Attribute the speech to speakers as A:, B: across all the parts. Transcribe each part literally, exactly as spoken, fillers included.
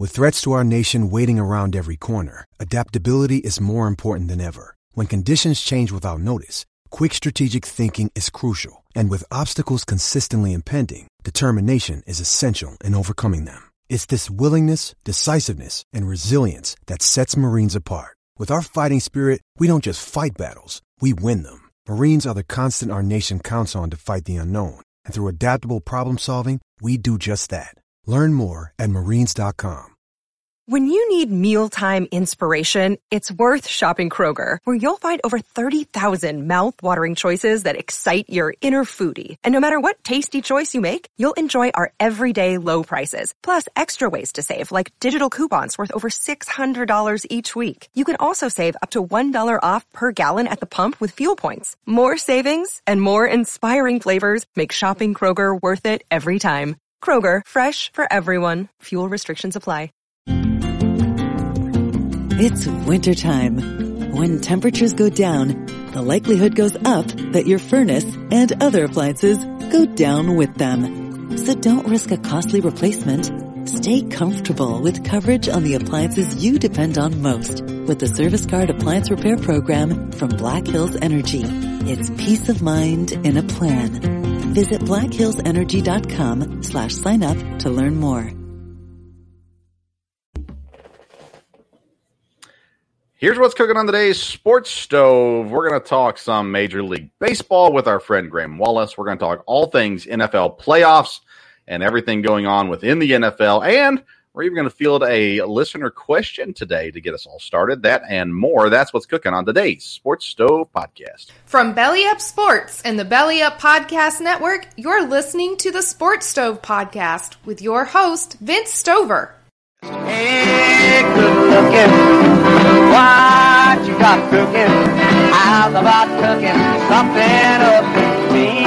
A: With threats to our nation waiting around every corner, adaptability is more important than ever. When conditions change without notice, quick strategic thinking is crucial. And with obstacles consistently impending, determination is essential in overcoming them. It's this willingness, decisiveness, and resilience that sets Marines apart. With our fighting spirit, we don't just fight battles, we win them. Marines are the constant our nation counts on to fight the unknown. And through adaptable problem solving, we do just that. Learn more at marines dot com.
B: When you need mealtime inspiration, it's worth shopping Kroger, where you'll find over thirty thousand mouth-watering choices that excite your inner foodie. And no matter what tasty choice you make, you'll enjoy our everyday low prices, plus extra ways to save, like digital coupons worth over six hundred dollars each week. You can also save up to one dollar off per gallon at the pump with fuel points. More savings and more inspiring flavors make shopping Kroger worth it every time. Kroger, fresh for everyone. Fuel restrictions apply.
C: It's wintertime. When temperatures go down, the likelihood goes up that your furnace and other appliances go down with them. So don't risk a costly replacement. Stay comfortable with coverage on the appliances you depend on most with the Service Guard Appliance Repair Program from Black Hills Energy. It's peace of mind in a plan. Visit black hills energy dot com slash sign up to learn more.
D: Here's what's cooking on today's Sports Stove. We're going to talk some Major League Baseball with our friend Graham Wallace. We're going to talk all things N F L playoffs and everything going on within the N F L. And we're even going to field a listener question today to get us all started. That and more. That's what's cooking on today's Sports Stove podcast.
E: From Belly Up Sports and the Belly Up Podcast Network, you're listening to the Sports Stove podcast with your host, Vince Stover.
F: Hey, good looking. What you got cooking? How's about cooking something up in me?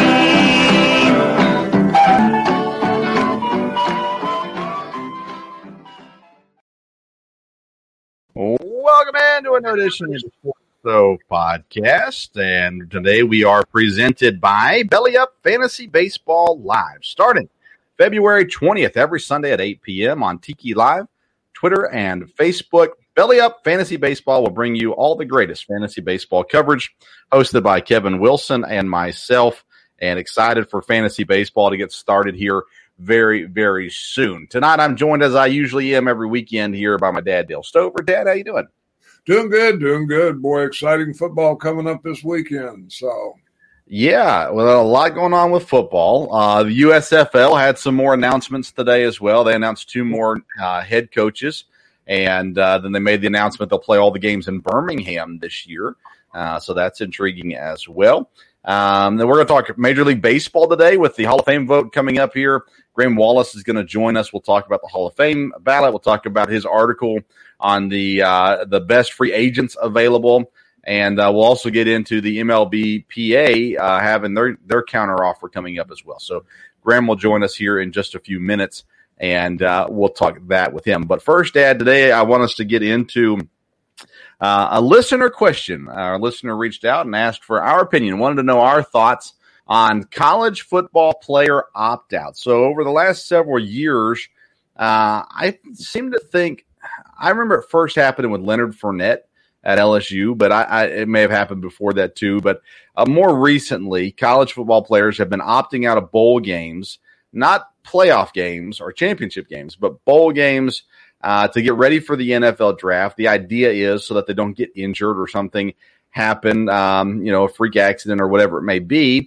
D: Welcome in to another edition of the Sports Stove podcast. And today we are presented by Belly Up Fantasy Baseball Live, starting February twentieth, every Sunday at eight p.m. on Tiki Live, Twitter, and Facebook. Belly Up Fantasy Baseball will bring you all the greatest fantasy baseball coverage, hosted by Kevin Wilson and myself, and excited for fantasy baseball to get started here very, very soon. Tonight, I'm joined, as I usually am every weekend, here by my dad, Dale Stover. Dad, how you doing?
G: Doing good, doing good. Boy, exciting football coming up this weekend. So,
D: yeah, well, a lot going on with football. Uh, the U S F L had some more announcements today as well. They announced two more uh, head coaches. And uh, then they made the announcement they'll play all the games in Birmingham this year. Uh, so that's intriguing as well. Um, then we're going to talk Major League Baseball today with the Hall of Fame vote coming up here. Graham Wallace is going to join us. We'll talk about the Hall of Fame ballot. We'll talk about his article on the uh, the best free agents available. And uh, we'll also get into the M L B P A uh, having their, their counteroffer coming up as well. So Graham will join us here in just a few minutes. And uh, we'll talk that with him. But first, Dad, today I want us to get into uh, a listener question. Our listener reached out and asked for our opinion, wanted to know our thoughts on college football player opt-out. So over the last several years, uh, I seem to think, I remember it first happening with Leonard Fournette at L S U, but I, I, it may have happened before that too. But uh, more recently, college football players have been opting out of bowl games, not playoff games or championship games, but bowl games uh, to get ready for the N F L draft. The idea is so that they don't get injured or something happen, um, you know, a freak accident or whatever it may be.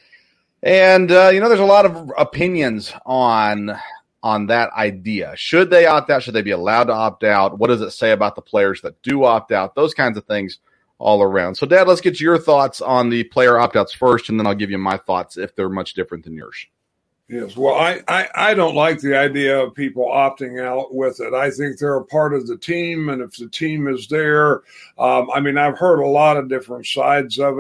D: And, uh, you know, there's a lot of opinions on on that idea. Should they opt out? Should they be allowed to opt out? What does it say about the players that do opt out? Those kinds of things all around. So, Dad, let's get your thoughts on the player opt-outs first, and then I'll give you my thoughts if they're much different than yours.
G: Yes, well, I, I, I don't like the idea of people opting out with it. I think they're a part of the team, and if the team is there, um, I mean, I've heard a lot of different sides of it.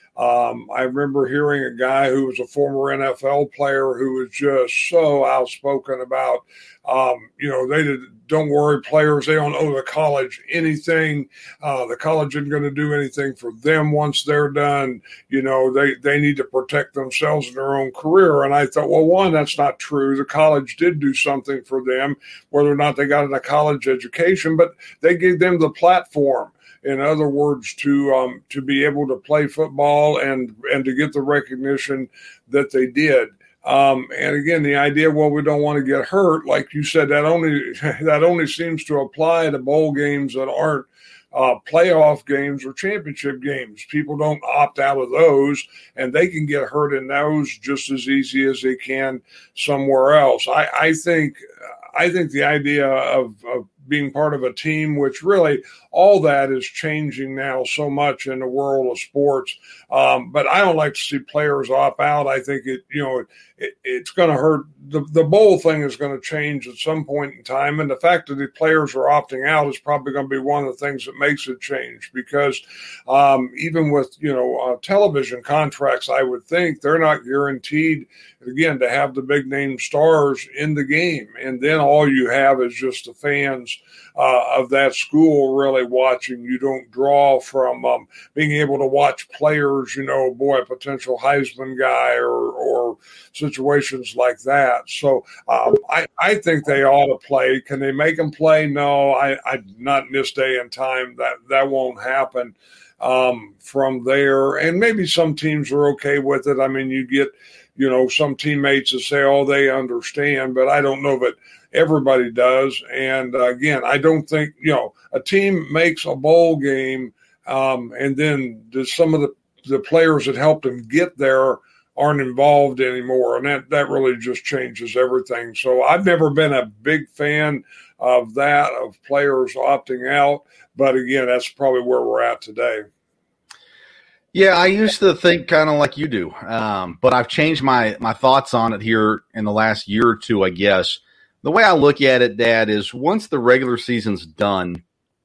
G: Um, I remember hearing a guy who was a former N F L player who was just so outspoken about, um, you know, they did, don't worry, players, they don't owe the college anything. Uh, the college isn't going to do anything for them once they're done. You know, they, they need to protect themselves in their own career. And I thought, well, one, that's not true. The college did do something for them, whether or not they got a college education, but they gave them the platform. In other words, to um, to be able to play football and and to get the recognition that they did. Um, and again, the idea, well, we don't want to get hurt, like you said, that only that only seems to apply to bowl games that aren't uh, playoff games or championship games. People don't opt out of those, and they can get hurt in those just as easy as they can somewhere else. I, I think I think the idea of, of being part of a team, which really all that is changing now so much in the world of sports. Um, but I don't like to see players opt out. I think it, you know, it, it's going to hurt. The, the bowl thing is going to change at some point in time. And the fact that the players are opting out is probably going to be one of the things that makes it change, because um, even with, you know, uh, television contracts, I would think they're not guaranteed, again, to have the big name stars in the game. And then all you have is just the fans uh, of that school really watching. You don't draw from um, being able to watch players, you know, boy, a potential Heisman guy or, or situations like that. So um, I, I think they ought to play. Can they make them play? No, I, I not in this day and time. That, that won't happen. Um, from there, and maybe some teams are okay with it. I mean, you get, you know, some teammates that say, oh, they understand, but I don't know that everybody does. And uh, again, I don't think, you know, a team makes a bowl game, um, and then does some of the, the players that helped them get there aren't involved anymore. And that, that really just changes everything. So I've never been a big fan of that, of players opting out. But again, that's probably where we're at today.
D: Yeah, I used to think kind of like you do, um, but I've changed my, my thoughts on it here in the last year or two, I guess. The way I look at it, Dad, is once the regular season's done,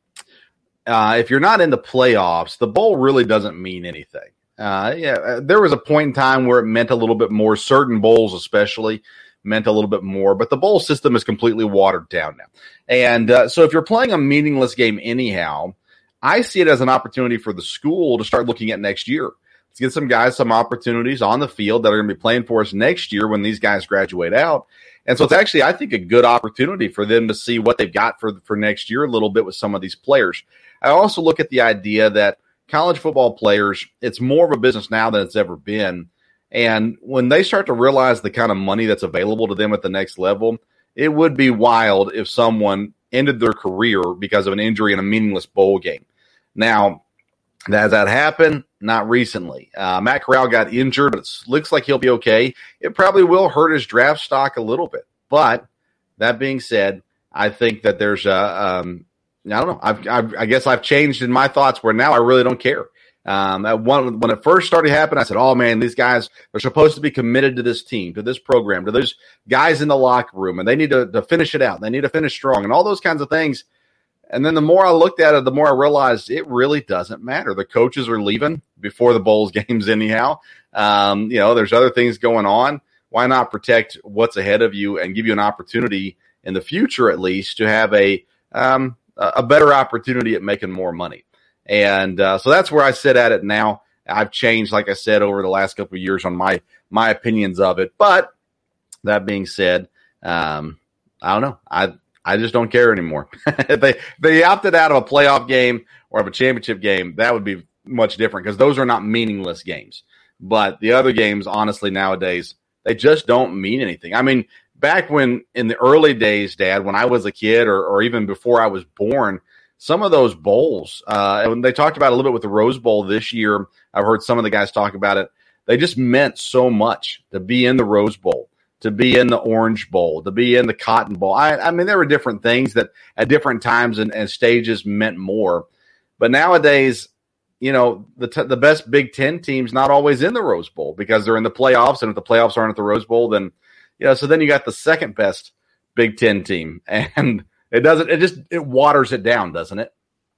D: uh, if you're not in the playoffs, the bowl really doesn't mean anything. Uh, yeah, there was a point in time where it meant a little bit more. Certain bowls especially meant a little bit more, but the bowl system is completely watered down now. And uh, so if you're playing a meaningless game anyhow, I see it as an opportunity for the school to start looking at next year. Let's get some guys some opportunities on the field that are going to be playing for us next year when these guys graduate out. And so it's actually, I think, a good opportunity for them to see what they've got for, for next year a little bit with some of these players. I also look at the idea that college football players, it's more of a business now than it's ever been. And when they start to realize the kind of money that's available to them at the next level, it would be wild if someone ended their career because of an injury in a meaningless bowl game. Now, has that happened? Not recently. Uh, Matt Corral got injured, but it looks like he'll be okay. It probably will hurt his draft stock a little bit. But that being said, I think that there's a, um, I don't know. I've, I've, I guess I've changed in my thoughts where now I really don't care. Um, at one, when it first started happening, I said, oh man, these guys are supposed to be committed to this team, to this program, to those guys in the locker room, and they need to, to finish it out. They need to finish strong and all those kinds of things. And then the more I looked at it, the more I realized it really doesn't matter. The coaches are leaving before the Bowls games anyhow. Um, you know, there's other things going on. Why not protect what's ahead of you and give you an opportunity in the future, at least, to have a, um, a better opportunity at making more money. And uh, so that's where I sit at it now. I've changed, like I said, over the last couple of years on my, my opinions of it. But that being said, um, I don't know. I, I just don't care anymore. If they, they opted out of a playoff game or of a championship game, that would be much different because those are not meaningless games. But the other games, honestly, nowadays, they just don't mean anything. I mean, back when in the early days, Dad, when I was a kid or, or even before I was born, some of those bowls, uh, and they talked about it a little bit with the Rose Bowl this year. I've heard some of the guys talk about it. They just meant so much to be in the Rose Bowl, to be in the Orange Bowl, to be in the Cotton Bowl. I, I mean, there were different things that at different times and, and stages meant more. But nowadays, you know, the t- the best Big Ten team's not always in the Rose Bowl because they're in the playoffs. And if the playoffs aren't at the Rose Bowl, then, you know, so then you got the second best Big Ten team. And it doesn't, it just, it waters it down, doesn't it?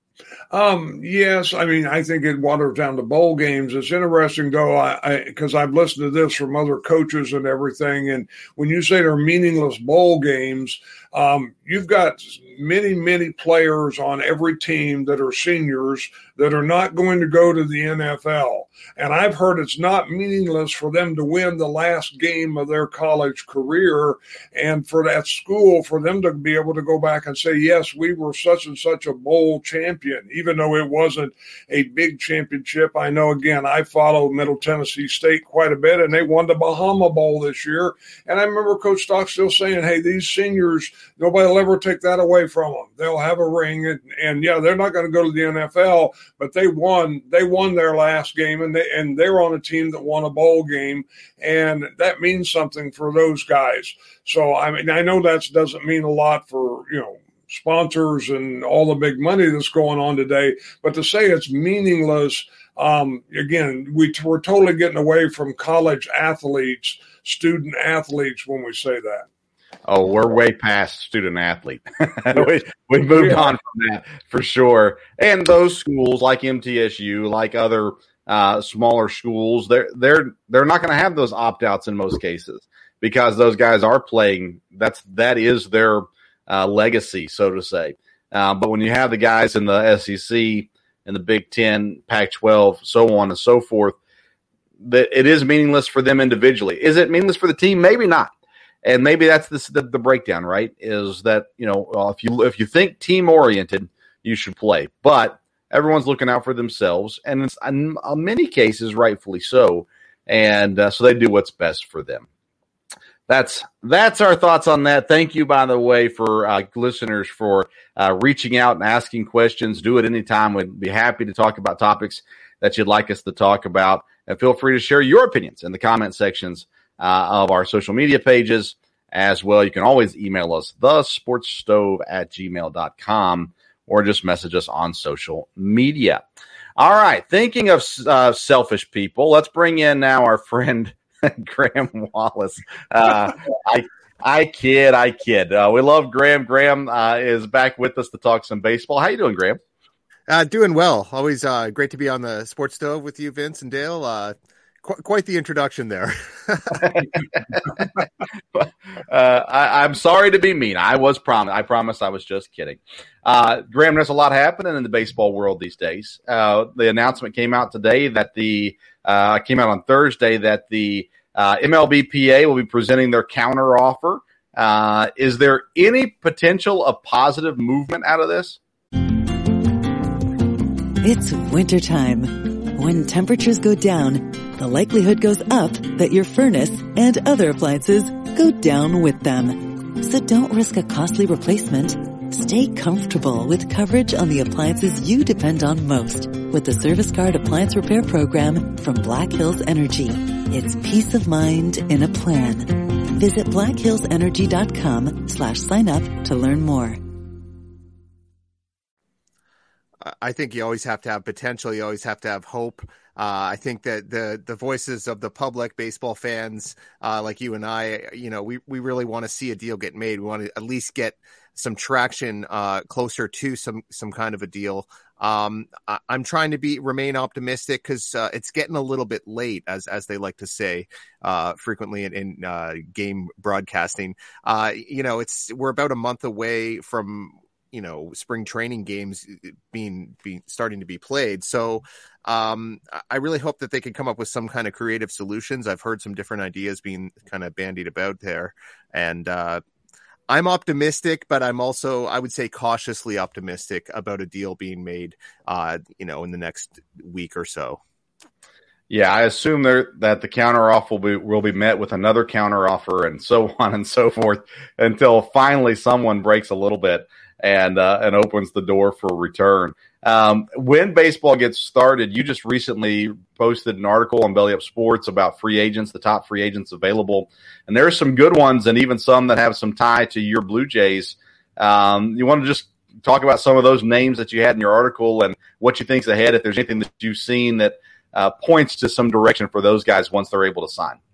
G: Um, yes, I mean, I think it waters down to bowl games. It's interesting, though, I because I've listened to this from other coaches and everything. And when you say they're meaningless bowl games, um, you've got many, many players on every team that are seniors that are not going to go to the N F L. And I've heard it's not meaningless for them to win the last game of their college career, and for that school, for them to be able to go back and say, yes, we were such and such a bowl champion, even though it wasn't a big championship. I know, again, I follow Middle Tennessee State quite a bit, and they won the Bahama Bowl this year. And I remember Coach Stockstill saying, hey, these seniors, nobody will ever take that away from them. They'll have a ring, and, and yeah, they're not going to go to the N F L, but they won. They won their last game, and they and they're on a team that won a bowl game, and that means something for those guys. So I mean, I know that doesn't mean a lot for you know sponsors and all the big money that's going on today, but to say it's meaningless, um, again, we, we're totally getting away from college athletes, student athletes when we say that.
D: Oh, we're way past student athlete. we, we moved yeah. on from that for sure. And those schools like M T S U, like other uh, smaller schools, they're they're they're not going to have those opt outs in most cases because those guys are playing. That's that is their uh, legacy, so to say. Uh, but when you have the guys in the S E C and the Big Ten, Pac twelve, so on and so forth, that it is meaningless for them individually. Is it meaningless for the team? Maybe not. And maybe that's the, the, the breakdown, right? Is that, you know, uh, if you if you think team oriented, you should play. But everyone's looking out for themselves, and it's, in many cases, rightfully so. And uh, so they do what's best for them. That's that's our thoughts on that. Thank you, by the way, for uh, listeners for uh, reaching out and asking questions. Do it anytime. We'd be happy to talk about topics that you'd like us to talk about. And feel free to share your opinions in the comment sections Uh, of our social media pages as well. You can always email us, the sports stove at gmail dot com, or just message us on social media. All right. Thinking of uh, selfish people, let's bring in now our friend Graham Wallace. Uh, I, I kid, I kid. Uh, we love Graham. Graham uh, is back with us to talk some baseball. How you doing, Graham?
H: Uh, doing well. Always uh, great to be on the Sports Stove with you, Vince and Dale. Uh, Qu- quite the introduction there.
D: uh, I, I'm sorry to be mean. I was promised. I promised I was just kidding. Uh, Graham, there's a lot happening in the baseball world these days. Uh, the announcement came out today that the uh, came out on Thursday that the uh, M L B P A will be presenting their counter offer. Uh, is there any potential of positive movement out of this?
C: It's wintertime. When temperatures go down, the likelihood goes up that your furnace and other appliances go down with them. So don't risk a costly replacement. Stay comfortable with coverage on the appliances you depend on most with the Service Guard Appliance Repair Program from Black Hills Energy. It's peace of mind in a plan. Visit blackhillsenergy.com slash sign up to learn more.
H: I think you always have to have potential. You always have to have hope. Uh, I think that the the voices of the public, baseball fans uh, like you and I, you know, we, we really want to see a deal get made. We want to at least get some traction uh, closer to some some kind of a deal. Um, I, I'm trying to be remain optimistic because uh, it's getting a little bit late, as as they like to say uh, frequently in, in uh, game broadcasting. Uh, you know, it's we're about a month away from, you know, spring training games being, being starting to be played. So um, I really hope that they can come up with some kind of creative solutions. I've heard some different ideas being kind of bandied about there. And uh, I'm optimistic, but I'm also, I would say, cautiously optimistic about a deal being made, uh, you know, in the next week or so.
D: Yeah, I assume there, that the counteroffer will be, will be met with another counteroffer and so on and so forth until finally someone breaks a little bit and uh, and opens the door for return. Um, when baseball gets started, you just recently posted an article on Belly Up Sports about free agents, the top free agents available. And there are some good ones and even some that have some tie to your Blue Jays. Um, you want to just talk about some of those names that you had in your article and what you think's ahead, if there's anything that you've seen that uh, points to some direction for those guys once they're able to sign.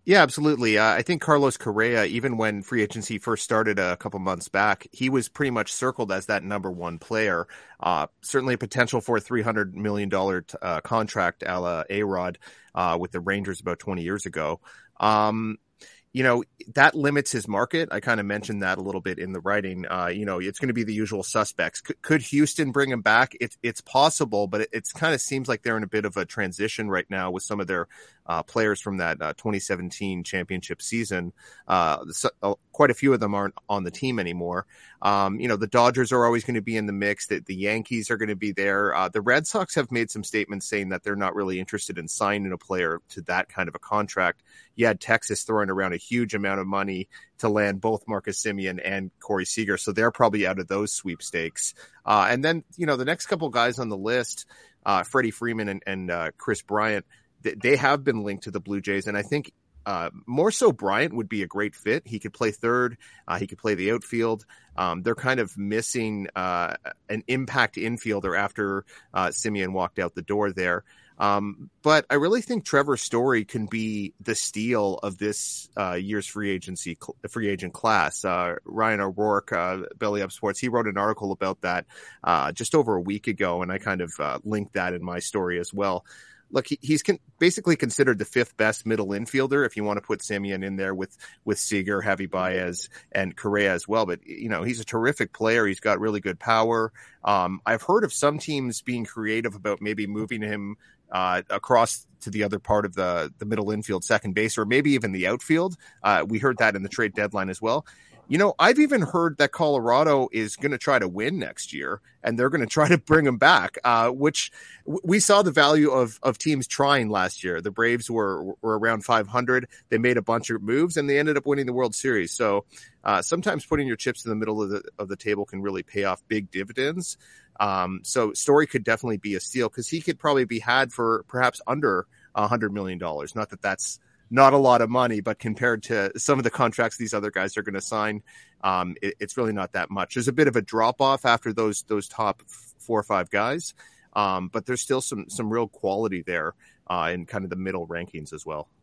H: Yeah, absolutely. Uh, I think Carlos Correa, even when free agency first started a couple months back, he was pretty much circled as that number one player. Uh, certainly a potential for a three hundred million dollars uh, contract a la A-Rod uh, with the Rangers about twenty years ago. Um, you know, that limits his market. I kind of mentioned that a little bit in the writing. Uh, you know, it's going to be the usual suspects. C- could Houston bring him back? It's it's possible, but it it's kind of seems like they're in a bit of a transition right now with some of their uh, players from that uh, twenty seventeen championship season. Uh, so, uh, quite a few of them aren't on the team anymore. Um, you know, the Dodgers are always going to be in the mix. The, the Yankees are going to be there. Uh, the Red Sox have made some statements saying that they're not really interested in signing a player to that kind of a contract. You had Texas throwing around a huge amount of money to land both Marcus Semien and Corey Seager, so they're probably out of those sweepstakes. Uh, and then, you know, the next couple guys on the list, uh, Freddie Freeman and, and uh, Chris Bryant, th- they have been linked to the Blue Jays, and I think uh, more so Bryant would be a great fit. He could play third. Uh, he could play the outfield. Um, they're kind of missing uh, an impact infielder after uh, Semien walked out the door there. Um, but I really think Trevor Story can be the steal of this uh, year's free agency, free agent class. Uh, Ryan O'Rourke, uh, Belly Up Sports, he wrote an article about that uh, just over a week ago, and I kind of uh, linked that in my story as well. Look, he, he's con- basically considered the fifth best middle infielder if you want to put Semien in there with with Seager, Javi Baez, and Correa as well. But, you know, he's a terrific player. He's got really good power. Um, I've heard of some teams being creative about maybe moving him uh, across to the other part of the, the middle infield, second base, or maybe even the outfield. Uh, we heard that in the trade deadline as well. You know, I've even heard that Colorado is going to try to win next year, and they're going to try to bring him back, uh, which w- we saw the value of of teams trying last year. The Braves were were around five hundred. They made a bunch of moves, and they ended up winning the World Series. So uh, sometimes putting your chips in the middle of the of the table can really pay off big dividends. Um, so Story could definitely be a steal because he could probably be had for perhaps under one hundred million dollars. Not that that's not a lot of money, but compared to some of the contracts these other guys are going to sign, um, it, it's really not that much. There's a bit of a drop off after those those top four or five guys, um, but there's still some some real quality there uh, in kind of the middle rankings as well.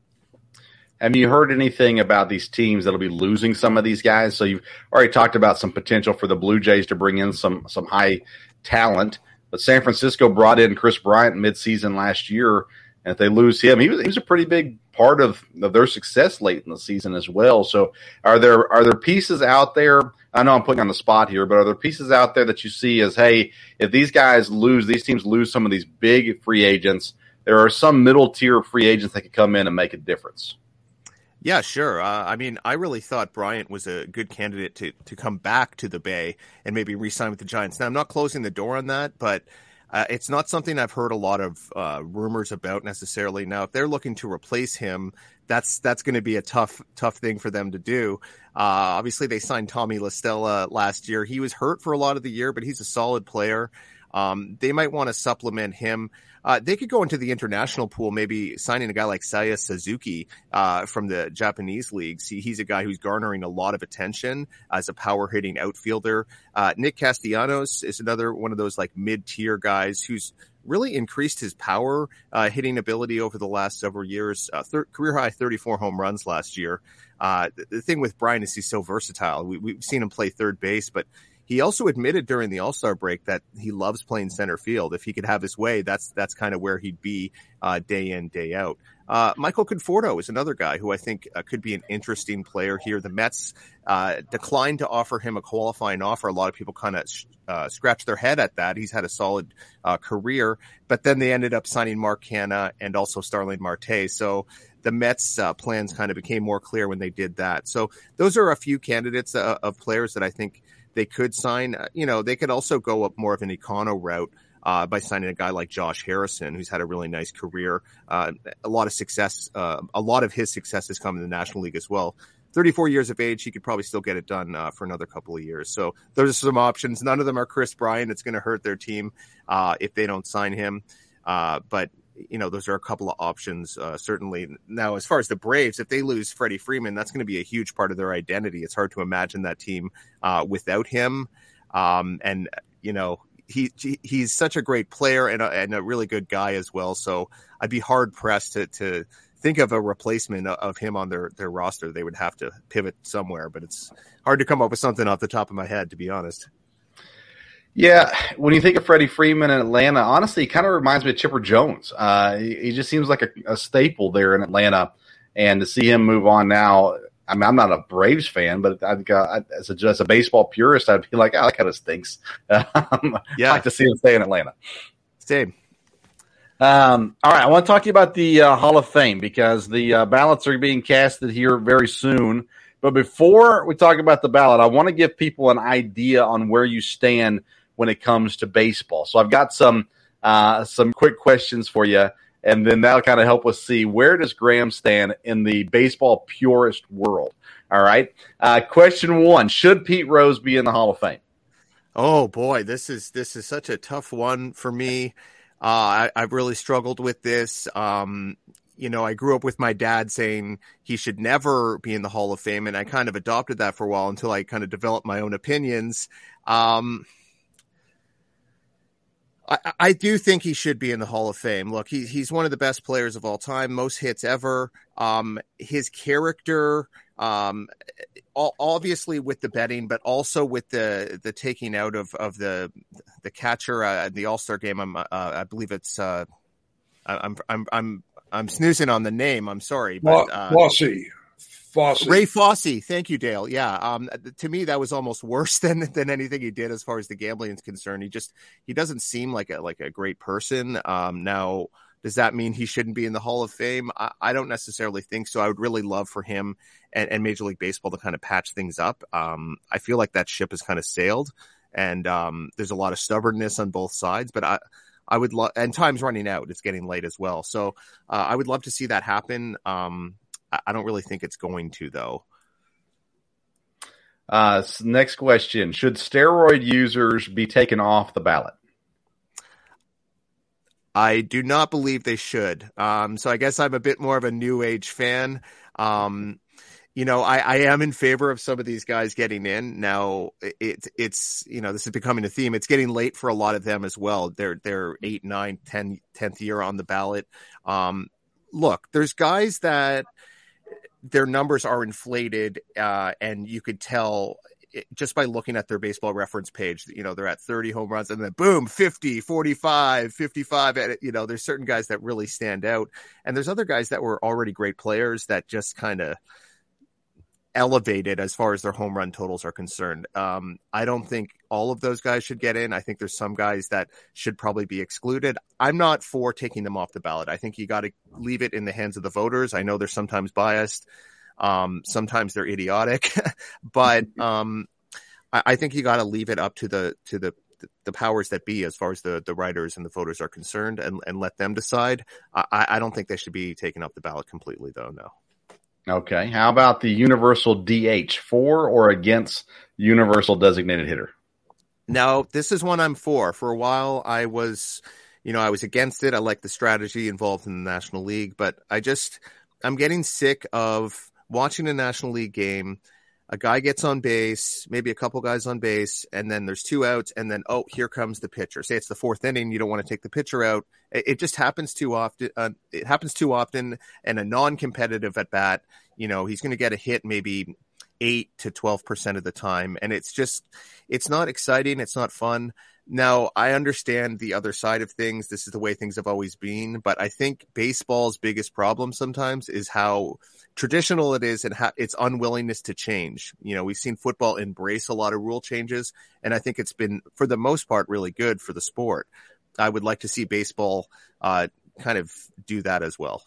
D: Have you heard anything about these teams that'll be losing some of these guys? So you've already talked about some potential for the Blue Jays to bring in some some high talent, but San Francisco brought in Chris Bryant midseason last year. And if they lose him, he was he was a pretty big part of, of their success late in the season as well. So are there are there pieces out there? I know I'm putting on the spot here, but are there pieces out there that you see as, hey, if these guys lose, these teams lose some of these big free agents, there are some middle tier free agents that could come in and make a difference?
H: Yeah, sure. Uh, I mean, I really thought Bryant was a good candidate to to come back to the Bay and maybe re-sign with the Giants. Now, I'm not closing the door on that, but Uh, it's not something I've heard a lot of uh, rumors about necessarily. Now, if they're looking to replace him, that's that's going to be a tough tough thing for them to do. Uh, obviously, they signed Tommy La Stella last year. He was hurt for a lot of the year, but he's a solid player. Um, they might want to supplement him. Uh, they could go into the international pool, maybe signing a guy like Seiya Suzuki uh, from the Japanese leagues. He, he's a guy who's garnering a lot of attention as a power-hitting outfielder. Uh, Nick Castellanos is another one of those like mid-tier guys who's really increased his power uh, hitting ability over the last several years. Uh, thir- career-high thirty-four home runs last year. Uh, the, the thing with Brian is he's so versatile. We, we've seen him play third base, but he also admitted during the All-Star break that he loves playing center field. If he could have his way, that's that's kind of where he'd be uh, day in, day out. Uh, Michael Conforto is another guy who I think uh, could be an interesting player here. The Mets uh, declined to offer him a qualifying offer. A lot of people kind of uh, scratch their head at that. He's had a solid uh, career, but then they ended up signing Mark Canha and also Starling Marte. So the Mets uh, plans kind of became more clear when they did that. So those are a few candidates uh, of players that I think they could sign. Uh, you know, they could also go up more of an econo route uh, by signing a guy like Josh Harrison, who's had a really nice career. Uh, a lot of success. Uh, a lot of his success has come in the National League as well. thirty-four years of age, he could probably still get it done uh, for another couple of years. So those are some options. None of them are Chris Bryant. It's going to hurt their team uh, if they don't sign him. Uh, but you know, those are a couple of options, uh, certainly. Now, as far as the Braves, if they lose Freddie Freeman, that's going to be a huge part of their identity. It's hard to imagine that team uh, without him. Um, and, you know, he, he he's such a great player and a, and a really good guy as well. So I'd be hard pressed to, to think of a replacement of him on their, their roster. They would have to pivot somewhere, but it's hard to come up with something off the top of my head, to be honest.
D: Yeah, when you think of Freddie Freeman in Atlanta, honestly, he kind of reminds me of Chipper Jones. Uh, he, he just seems like a, a staple there in Atlanta, and to see him move on now, I mean, I'm not a Braves fan, but I'd, uh, as, a, as a baseball purist, I'd be like, oh, that kind of stinks. Um, yeah. I'd like to see him stay in Atlanta.
H: Same.
D: Um, all right, I want to talk to you about the uh, Hall of Fame because the uh, ballots are being casted here very soon. But before we talk about the ballot, I want to give people an idea on where you stand when it comes to baseball. So I've got some uh, some quick questions for you, and then that'll kind of help us see where does Graham stand in the baseball purist world. All right. Uh, question one: should Pete Rose be in the Hall of Fame?
H: Oh boy, this is this is such a tough one for me. Uh, I, I've really struggled with this. Um, you know, I grew up with my dad saying he should never be in the Hall of Fame, and I kind of adopted that for a while until I kind of developed my own opinions. Um, I, I do think he should be in the Hall of Fame. Look, he, he's one of the best players of all time, most hits ever. Um, his character, um, obviously with the betting, but also with the the taking out of, of the the catcher uh, at the All-Star game. I'm uh, I believe it's uh, I'm I'm I'm I'm snoozing on the name. I'm sorry, but uh,
G: Fosse. Fosse.
H: Ray Fosse. Thank you, Dale. Yeah. Um, to me, that was almost worse than than anything he did as far as the gambling is concerned. He just he doesn't seem like a like a great person. Um, now. Does that mean he shouldn't be in the Hall of Fame? I, I don't necessarily think so. I would really love for him and, and Major League Baseball to kind of patch things up. Um, I feel like that ship has kind of sailed, and um, there's a lot of stubbornness on both sides. But I, I would love, and time's running out. It's getting late as well. So uh, I would love to see that happen. Um, I, I don't really think it's going to, though.
D: Uh, next question: should steroid users be taken off the ballot?
H: I do not believe they should. Um, so I guess I'm a bit more of a new age fan. Um, you know, I, I am in favor of some of these guys getting in. Now it's, it's, you know, this is becoming a theme. It's getting late for a lot of them as well. They're, they're eight, nine, ten, tenth year on the ballot. Um, look, there's guys that their numbers are inflated, uh, and you could tell just by looking at their baseball reference page, you know, they're at thirty home runs and then boom, fifty, forty-five, fifty-five. And, you know, there's certain guys that really stand out. And there's other guys that were already great players that just kind of elevated as far as their home run totals are concerned. Um, I don't think all of those guys should get in. I think there's some guys that should probably be excluded. I'm not for taking them off the ballot. I think you got to leave it in the hands of the voters. I know they're sometimes biased. Um, sometimes they're idiotic, but um, I, I think you got to leave it up to the to the the powers that be as far as the the writers and the voters are concerned, and, and let them decide. I, I don't think they should be taken off the ballot completely, though. No.
D: Okay. How about the universal D H? For or against universal designated hitter?
H: Now, this is one I'm for. For a while, I was, you know, I was against it. I like the strategy involved in the National League, but I just I'm getting sick of watching a National League game, a guy gets on base, maybe a couple guys on base, and then there's two outs, and then, oh, here comes the pitcher. Say it's the fourth inning, you don't want to take the pitcher out. It, it just happens too often. Uh, it happens too often, and a non-competitive at bat, you know, he's going to get a hit maybe eight to twelve percent of the time, and it's just, it's not exciting. It's not fun. Now, I understand the other side of things. This is the way things have always been, but I think baseball's biggest problem sometimes is how traditional it is and how its unwillingness to change. You know, we've seen football embrace a lot of rule changes, and I think it's been, for the most part, really good for the sport. I would like to see baseball uh, kind of do that as well.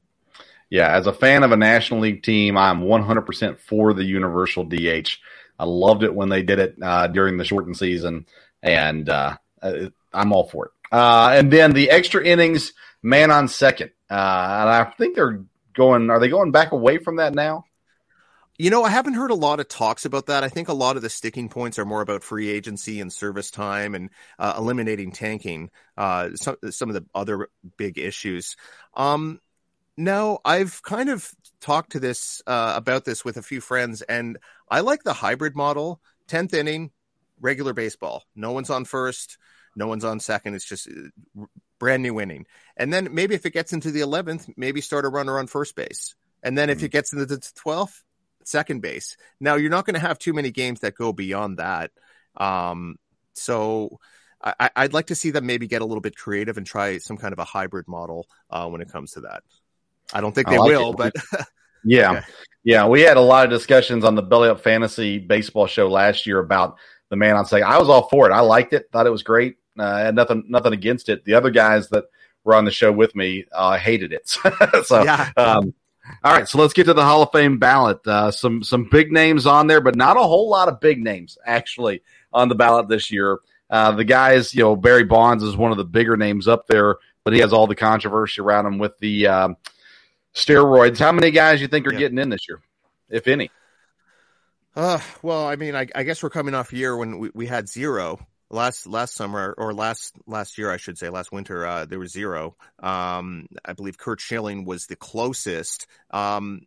D: Yeah, as a fan of a National League team, I'm one hundred percent for the universal D H. I loved it when they did it uh, during the shortened season, and uh, I'm all for it. Uh, and then the extra innings, man on second. Uh, and I think they're going, are they going back away from that now?
H: You know, I haven't heard a lot of talks about that. I think a lot of the sticking points are more about free agency and service time and uh, eliminating tanking, uh, some, some of the other big issues. Um, no, I've kind of talked to this uh, about this with a few friends, and I like the hybrid model. tenth inning, regular baseball. No one's on first, no one's on second. It's just brand new inning. And then maybe if it gets into the eleventh, maybe start a runner on first base. And then if mm-hmm. it gets into the twelfth, second base. Now, you're not going to have too many games that go beyond that. Um, so I, I'd like to see them maybe get a little bit creative and try some kind of a hybrid model uh, when it comes to that. I don't think they like will, it. but
D: yeah,
H: okay.
D: yeah, we had a lot of discussions on the Belly Up Fantasy Baseball show last year about the man on second. I was all for it. I liked it. Thought it was great. Uh, I had nothing, nothing against it. The other guys that were on the show with me uh, hated it. so,
H: yeah.
D: um, all right, so let's get to the Hall of Fame ballot. Uh, some some big names on there, but not a whole lot of big names actually on the ballot this year. Uh, the guys, you know, Barry Bonds is one of the bigger names up there, but he has all the controversy around him with the um, steroids. How many guys you think are yeah. getting in this year, if any?
H: Uh, well, I mean, I, I guess we're coming off a year when we, we had zero. Last last summer or last last year, I should say, last winter, uh, there was zero. Um, I believe Curt Schilling was the closest. Um,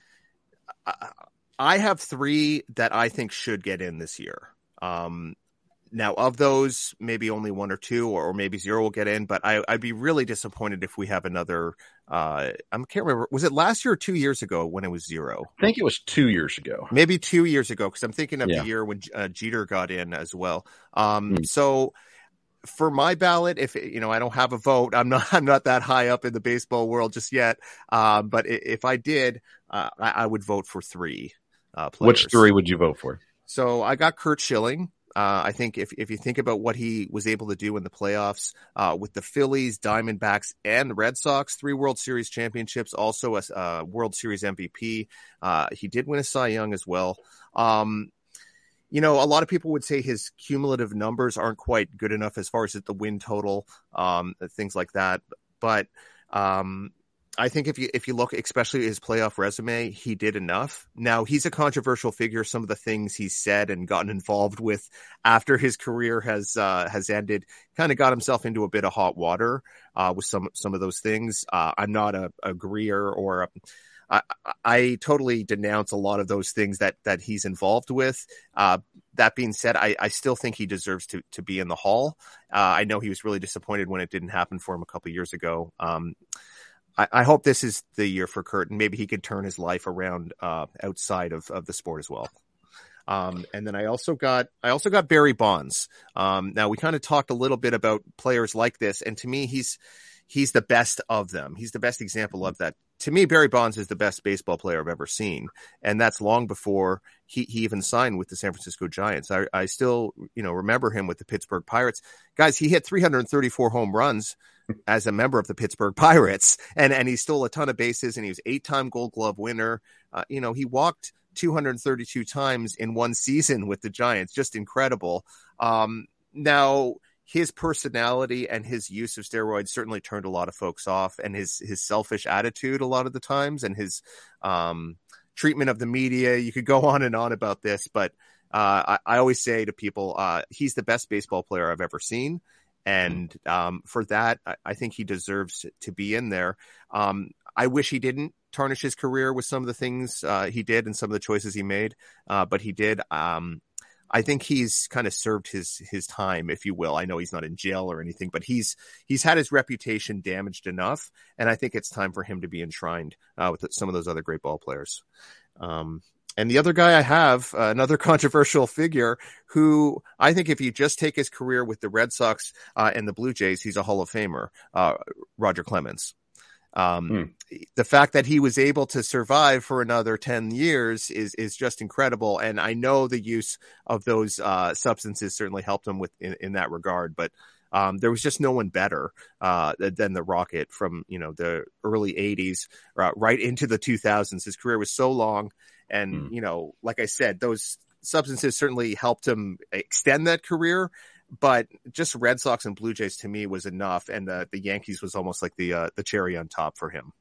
H: I, I have three that I think should get in this year. Um, now, of those, maybe only one or two, or, or maybe zero will get in. But I, I'd be really disappointed if we have another. Uh, I can't remember. Was it last year or two years ago when it was zero?
D: I think it was two years ago.
H: Maybe two years ago, because I'm thinking of
D: yeah.
H: the year when uh, Jeter got in as well. Um,
D: mm.
H: So for my ballot, if you know, I don't have a vote. I'm not. I'm not that high up in the baseball world just yet. Uh, but if I did, uh, I, I would vote for three uh, players.
D: Which three would you vote for?
H: So I got Curt Schilling. Uh, I think if, if you think about what he was able to do in the playoffs uh, with the Phillies, Diamondbacks, and the Red Sox, three World Series championships, also a uh, World Series M V P. Uh, he did win a Cy Young as well. Um, you know, a lot of people would say his cumulative numbers aren't quite good enough as far as the win total, um, things like that. But um, I think if you if you look, especially his playoff resume, he did enough. Now, he's a controversial figure. Some of the things he's said and gotten involved with after his career has uh, has ended kind of got himself into a bit of hot water uh, with some some of those things. Uh, I'm not a, a agreeer or a, I, I totally denounce a lot of those things that that he's involved with. Uh, that being said, I, I still think he deserves to to be in the Hall. Uh, I know he was really disappointed when it didn't happen for him a couple of years ago. Um, I, I hope this is the year for Curt, and maybe he could turn his life around uh, outside of, of the sport as well. Um, and then I also got I also got Barry Bonds. Um, now we kind of talked a little bit about players like this, and to me, he's he's the best of them. He's the best example of that. To me, Barry Bonds is the best baseball player I've ever seen, and that's long before he, he even signed with the San Francisco Giants. I, I still, you know, remember him with the Pittsburgh Pirates. Guys, he hit three hundred thirty-four home runs as a member of the Pittsburgh Pirates, and and he stole a ton of bases, and he was eight-time Gold Glove winner. Uh, you know, he walked two hundred thirty-two times in one season with the Giants. Just incredible. Um, now, his personality and his use of steroids certainly turned a lot of folks off, and his his selfish attitude a lot of the times, and his um, treatment of the media. You could go on and on about this, but uh, I, I always say to people, uh, he's the best baseball player I've ever seen. And um, for that, I, I think he deserves to be in there. Um, I wish he didn't tarnish his career with some of the things uh, he did and some of the choices he made, uh, but he did. Um, I think he's kind of served his his time, if you will. I know he's not in jail or anything, but he's he's had his reputation damaged enough, and I think it's time for him to be enshrined uh, with some of those other great ball players. Um, and the other guy I have, uh, another controversial figure, who I think if you just take his career with the Red Sox uh, and the Blue Jays, he's a Hall of Famer, uh, Roger Clemens. Um, hmm. The fact that he was able to survive for another ten years is, is just incredible. And I know the use of those, uh, substances certainly helped him with, in, in that regard, but, um, there was just no one better, uh, than the Rocket from, you know, the early eighties, uh, right into the two thousands. His career was so long. And, hmm. you know, like I said, those substances certainly helped him extend that career. But just Red Sox and Blue Jays to me was enough, and the, the Yankees was almost like the uh, the cherry on top for him.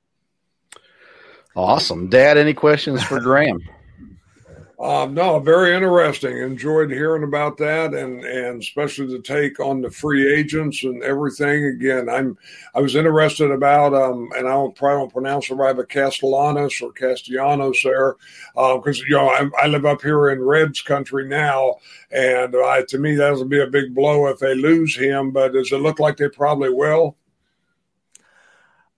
D: Awesome, Dad. Any questions for Graham?
G: Um, no, very interesting. Enjoyed hearing about that, and and especially the take on the free agents and everything. Again, I'm I was interested about, um, and I don't probably don't pronounce it right, but Castellanos or Castellanos there, because uh, you know I, I live up here in Reds country now, and uh, to me that would be a big blow if they lose him. But does it look like they probably will?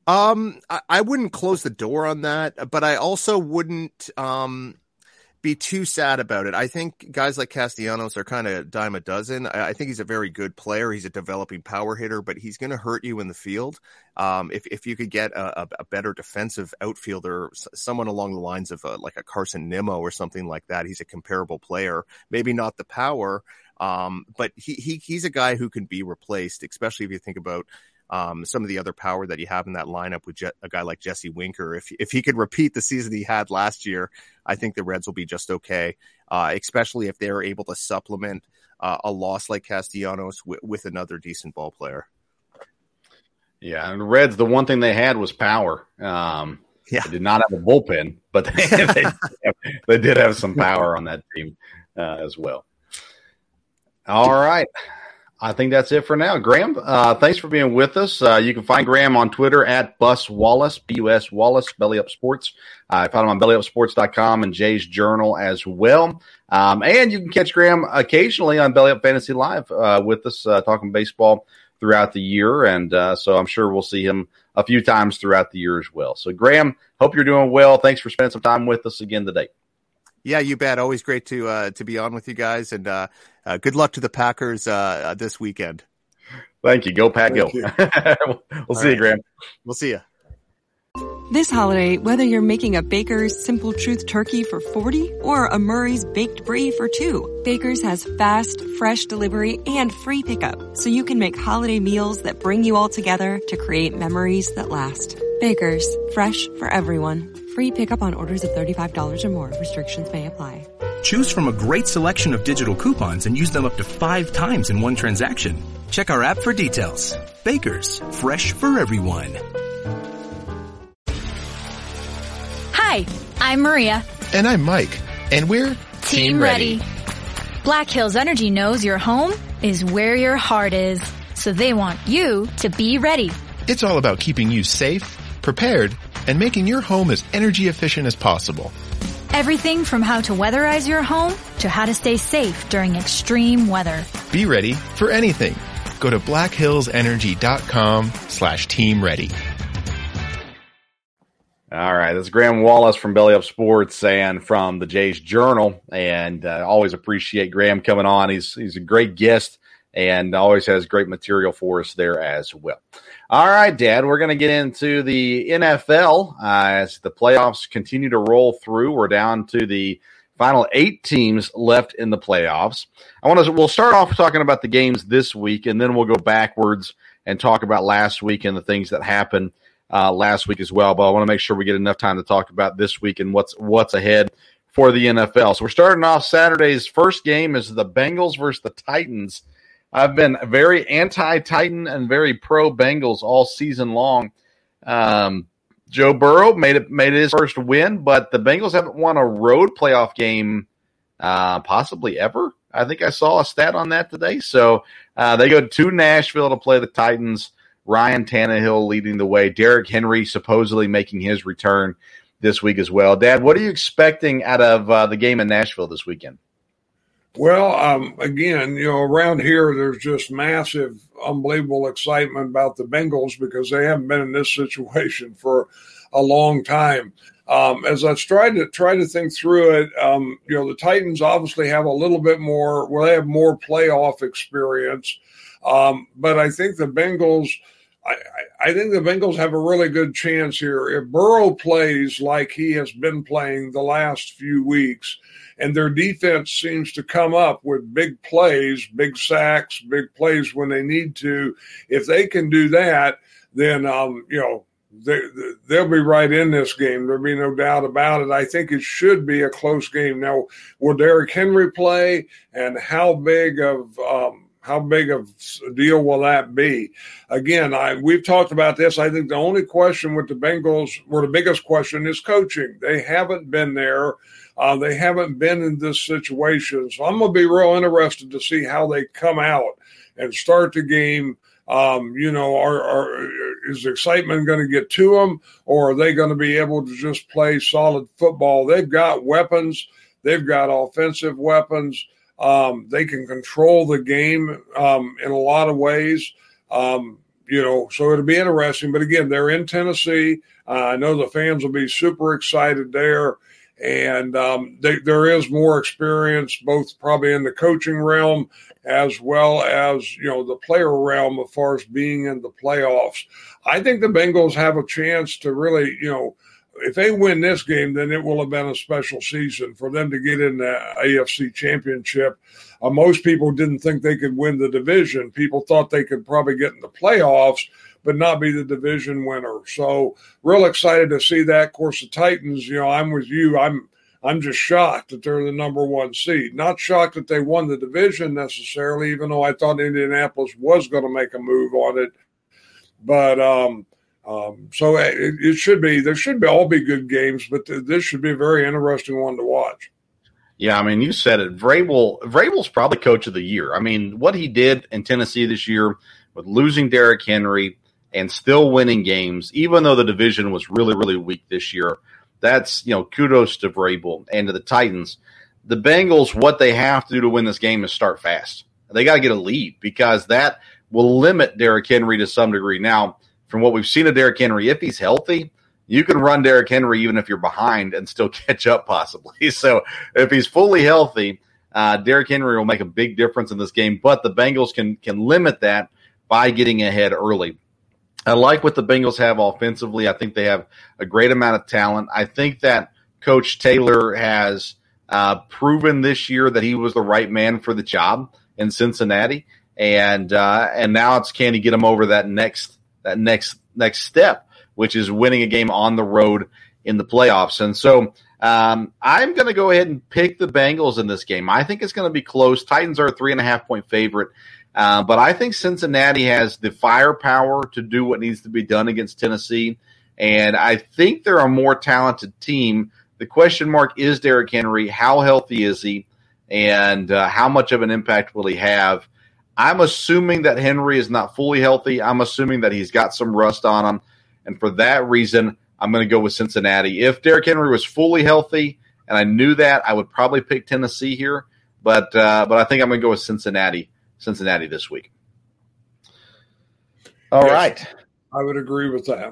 H: Um, I, I wouldn't close the door on that, but I also wouldn't um, be too sad about it. I think guys like Castellanos are kind of dime a dozen. I, I think he's a very good player. He's a developing power hitter, but he's going to hurt you in the field. Um, if if you could get a, a, a better defensive outfielder, someone along the lines of a, like a Carson Nimmo or something like that, he's a comparable player. Maybe not the power, um, but he, he he's a guy who can be replaced, especially if you think about Um, some of the other power that you have in that lineup with Je- a guy like Jesse Winker. If if he could repeat the season he had last year, I think the Reds will be just okay, uh, especially if they're able to supplement uh, a loss like Castellanos w- with another decent ball player.
D: Yeah, and the Reds, the one thing they had was power. Um,
H: yeah.
D: They did not have a bullpen, but they, they, they did have some power on that team uh, as well. All right. I think that's it for now. Graham, uh, thanks for being with us. Uh, you can find Graham on Twitter at Bus Wallace, B U S Wallace, Belly Up Sports. Uh, I found him on belly up sports dot com and Jay's Journal as well. Um, and you can catch Graham occasionally on Belly Up Fantasy Live uh, with us, uh, talking baseball throughout the year. And uh, so I'm sure we'll see him a few times throughout the year as well. So, Graham, hope you're doing well. Thanks for spending some time with us again today.
H: Yeah, you bet. Always great to uh, to be on with you guys, and uh, uh, good luck to the Packers uh, this weekend.
D: Thank you. Go Pack, go. we'll we'll see right. you, Graham.
H: We'll see you.
B: This holiday, whether you're making a Baker's Simple Truth turkey for forty or a Murray's Baked Brie for two, Baker's has fast, fresh delivery and free pickup, so you can make holiday meals that bring you all together to create memories that last. Baker's, fresh for everyone. Free pickup on orders of thirty-five dollars or more. Restrictions may apply.
I: Choose from a great selection of digital coupons and use them up to five times in one transaction. Check our app for details. Baker's, fresh for everyone.
J: Hi, I'm Maria.
K: And I'm Mike. And we're
J: Team, Team Ready. Ready. Black Hills Energy knows your home is where your heart is, so they want you to be ready.
K: It's all about keeping you safe, prepared, and making your home as energy efficient as possible.
J: Everything from how to weatherize your home to how to stay safe during extreme weather.
K: Be ready for anything. Go to black hills energy dot com slash team ready.
D: All right, this is Graham Wallace from Belly Up Sports and from the Jay's Journal, and uh, always appreciate Graham coming on. He's he's a great guest and always has great material for us there as well. All right, Dad, we're going to get into the N F L uh, as the playoffs continue to roll through. We're down to the final eight teams left in the playoffs. I want to we'll start off talking about the games this week, and then we'll go backwards and talk about last week and the things that happened uh, last week as well. But I want to make sure we get enough time to talk about this week and what's what's ahead for the N F L. So we're starting off Saturday's first game is the Bengals versus the Titans. I've been very anti-Titan and very pro-Bengals all season long. Um, Joe Burrow made it made it his first win, but the Bengals haven't won a road playoff game uh, possibly ever. I think I saw a stat on that today. So uh, they go to Nashville to play the Titans. Ryan Tannehill leading the way. Derrick Henry supposedly making his return this week as well. Dad, what are you expecting out of uh, the game in Nashville this weekend?
G: Well, um, again, you know, around here, there's just massive, unbelievable excitement about the Bengals because they haven't been in this situation for a long time. Um, as I tried to try to think through it, um, you know, the Titans obviously have a little bit more, well, they have more playoff experience. Um, but I think the Bengals, I, I think the Bengals have a really good chance here. If Burrow plays like he has been playing the last few weeks, and their defense seems to come up with big plays, big sacks, big plays when they need to. If they can do that, then, um, you know, they, they'll be right in this game. There'll be no doubt about it. I think it should be a close game. Now, will Derrick Henry play, and how big of um, how big of a deal will that be? Again, I we've talked about this. I think the only question with the Bengals, or the biggest question, is coaching. They haven't been there. Uh, they haven't been in this situation. So I'm going to be real interested to see how they come out and start the game. Um, you know, are, are, is excitement going to get to them, or are they going to be able to just play solid football? They've got weapons. They've got offensive weapons. Um, they can control the game um, in a lot of ways. Um, you know, so it'll be interesting. But again, they're in Tennessee. Uh, I know the fans will be super excited there. And um, they, there is more experience, both probably in the coaching realm as well as, you know, the player realm as far as being in the playoffs. I think the Bengals have a chance to really, you know, if they win this game, then it will have been a special season for them to get in the A F C Championship. Uh, most people didn't think they could win the division. People thought they could probably get in the playoffs, but not be the division winner. So real excited to see that. Of course, the Titans, you know, I'm with you. I'm I'm just shocked that they're the number one seed. Not shocked that they won the division necessarily, even though I thought Indianapolis was going to make a move on it. But um, um, so it, it should be, there should be all be good games, but th- this should be a very interesting one to watch.
D: Yeah, I mean, you said it. Vrabel, Vrabel's probably coach of the year. I mean, what he did in Tennessee this year with losing Derrick Henry and still winning games, even though the division was really, really weak this year, that's, you know, kudos to Vrabel and to the Titans. The Bengals, what they have to do to win this game is start fast. They got to get a lead because that will limit Derrick Henry to some degree. Now, from what we've seen of Derrick Henry, if he's healthy, you can run Derrick Henry even if you're behind and still catch up possibly. So if he's fully healthy, uh, Derrick Henry will make a big difference in this game. But the Bengals can can limit that by getting ahead early. I like what the Bengals have offensively. I think they have a great amount of talent. I think that Coach Taylor has uh, proven this year that he was the right man for the job in Cincinnati, and uh, and now it's can he get him over that next that next next step, which is winning a game on the road in the playoffs. And so um, I'm going to go ahead and pick the Bengals in this game. I think it's going to be close. Titans are a three and a half point favorite. Uh, but I think Cincinnati has the firepower to do what needs to be done against Tennessee. And I think they're a more talented team. The question mark is Derrick Henry. How healthy is he? And uh, how much of an impact will he have? I'm assuming that Henry is not fully healthy. I'm assuming that he's got some rust on him. And for that reason, I'm going to go with Cincinnati. If Derrick Henry was fully healthy, and I knew that, I would probably pick Tennessee here. But uh, but I think I'm going to go with Cincinnati. Cincinnati this week. All yes, right.
G: I would agree with that.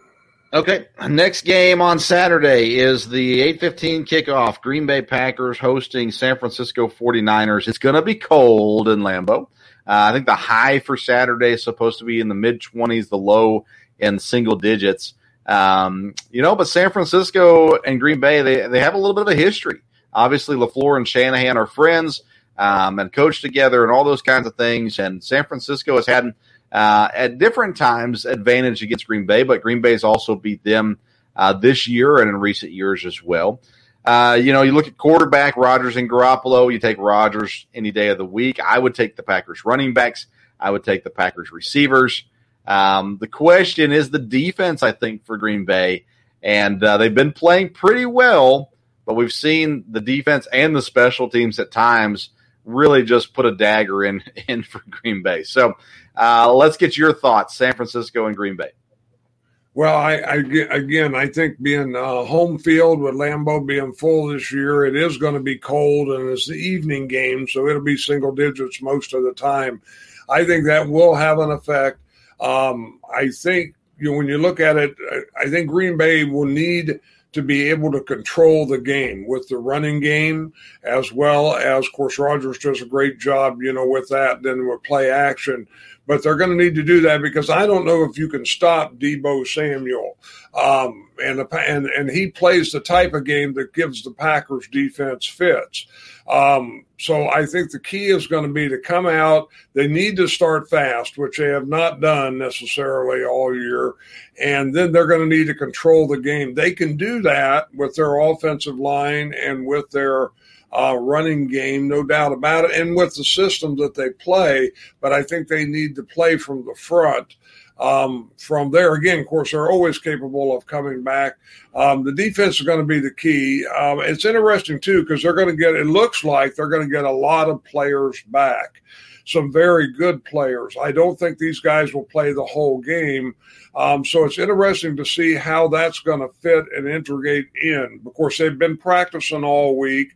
D: Okay. Next game on Saturday is the eight fifteen kickoff. Green Bay Packers hosting San Francisco forty-niners. It's going to be cold in Lambeau. Uh, I think the high for Saturday is supposed to be in the mid-twenties, the low in single digits. Um, you know, but San Francisco and Green Bay, they, they have a little bit of a history. Obviously, LaFleur and Shanahan are friends. Um, and coach together and all those kinds of things. And San Francisco has had, uh, at different times, advantage against Green Bay, but Green Bay has also beat them uh, this year and in recent years as well. Uh, you know, you look at quarterback, Rodgers and Garoppolo. You take Rodgers any day of the week. I would take the Packers running backs. I would take the Packers receivers. Um, the question is the defense, I think, for Green Bay. And uh, they've been playing pretty well, but we've seen the defense and the special teams at times really just put a dagger in, in for Green Bay. So uh, let's get your thoughts, San Francisco and Green Bay.
G: Well, I, I again, I think being uh, home field with Lambeau being full this year, it is going to be cold, and it's the evening game, so it'll be single digits most of the time. I think that will have an effect. Um, I think, you know, when you look at it, I think Green Bay will need to be able to control the game with the running game, as well as, of course, Rodgers does a great job, you know, with that, then with play action. But they're going to need to do that because I don't know if you can stop Deebo Samuel. Um, and, the, and and he plays the type of game that gives the Packers defense fits. Um, so I think the key is going to be to come out. They need to start fast, which they have not done necessarily all year. And then they're going to need to control the game. They can do that with their offensive line and with their uh, running game, no doubt about it, and with the system that they play. But I think they need to play from the front. Um, from there, again, of course, they're always capable of coming back. Um, the defense is going to be the key. Um, it's interesting, too, because they're going to get, it looks like they're going to get a lot of players back, some very good players. I don't think these guys will play the whole game. Um, so it's interesting to see how that's going to fit and integrate in. Of course, they've been practicing all week.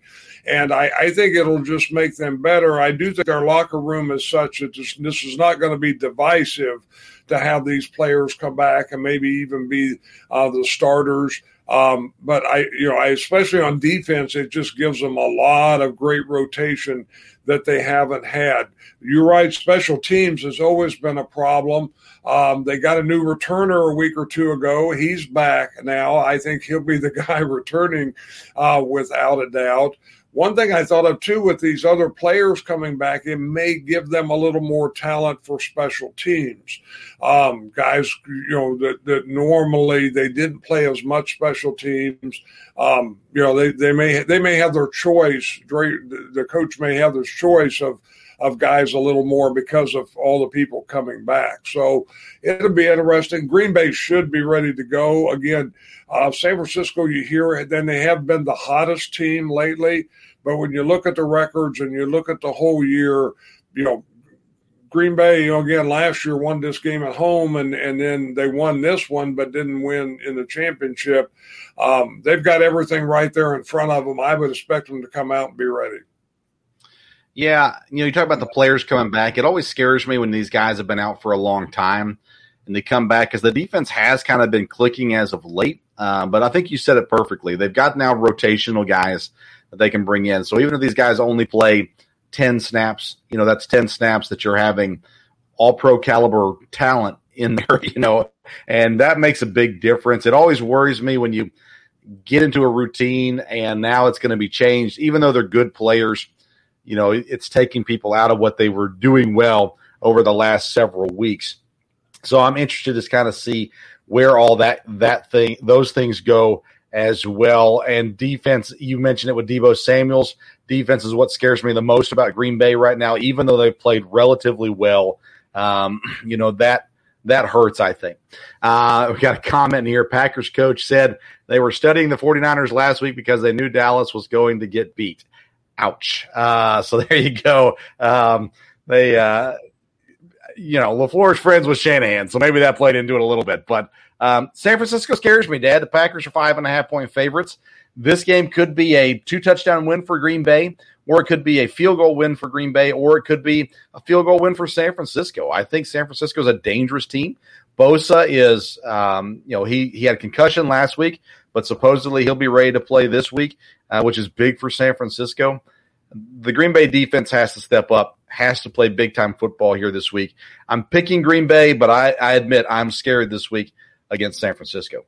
G: And I, I think it'll just make them better. I do think our locker room is such that this, this is not going to be divisive to have these players come back and maybe even be uh, the starters. Um, but I, you know, I, especially on defense, it just gives them a lot of great rotation that they haven't had. You're right. Special teams has always been a problem. Um, they got a new returner a week or two ago. He's back now. I think he'll be the guy returning uh, without a doubt. One thing I thought of, too, with these other players coming back, it may give them a little more talent for special teams. Um, guys, you know, that, that normally they didn't play as much special teams. Um, you know, they, they may they may have their choice. The coach may have their choice of, of guys a little more because of all the people coming back. So it'll be interesting. Green Bay should be ready to go. Again, uh, San Francisco, you hear, then they have been the hottest team lately. But when you look at the records and you look at the whole year, you know, Green Bay, you know, again, last year won this game at home, and, and then they won this one but didn't win in the championship. Um, they've got everything right there in front of them. I would expect them to come out and be ready.
D: Yeah, you know, you talk about the players coming back. It always scares me when these guys have been out for a long time and they come back because the defense has kind of been clicking as of late. Uh, but I think you said it perfectly. They've got now rotational guys that they can bring in. So even if these guys only play ten snaps, you know, that's ten snaps that you're having all pro caliber talent in there, you know, and that makes a big difference. It always worries me when you get into a routine and now it's going to be changed, even though they're good players. You know, it's taking people out of what they were doing well over the last several weeks. So I'm interested to kind of see where all that, that thing, those things go as well. And defense, you mentioned it with Deebo Samuels. Defense is what scares me the most about Green Bay right now, even though they've played relatively well. Um, you know, that that hurts, I think. Uh, we got a comment here. Packers coach said they were studying the 49ers last week because they knew Dallas was going to get beat. Ouch. Uh, so there you go. Um, they, uh, you know, LaFleur's friends with Shanahan, so maybe that played into it a little bit. But um, San Francisco scares me, Dad. The Packers are five and a half point favorites. This game could be a two-touchdown win for Green Bay, or it could be a field goal win for Green Bay, or it could be a field goal win for San Francisco. I think San Francisco is a dangerous team. Bosa is, um, you know, he, he had a concussion last week, but supposedly he'll be ready to play this week, uh, which is big for San Francisco. The Green Bay defense has to step up, has to play big-time football here this week. I'm picking Green Bay, but I, I admit I'm scared this week against San Francisco.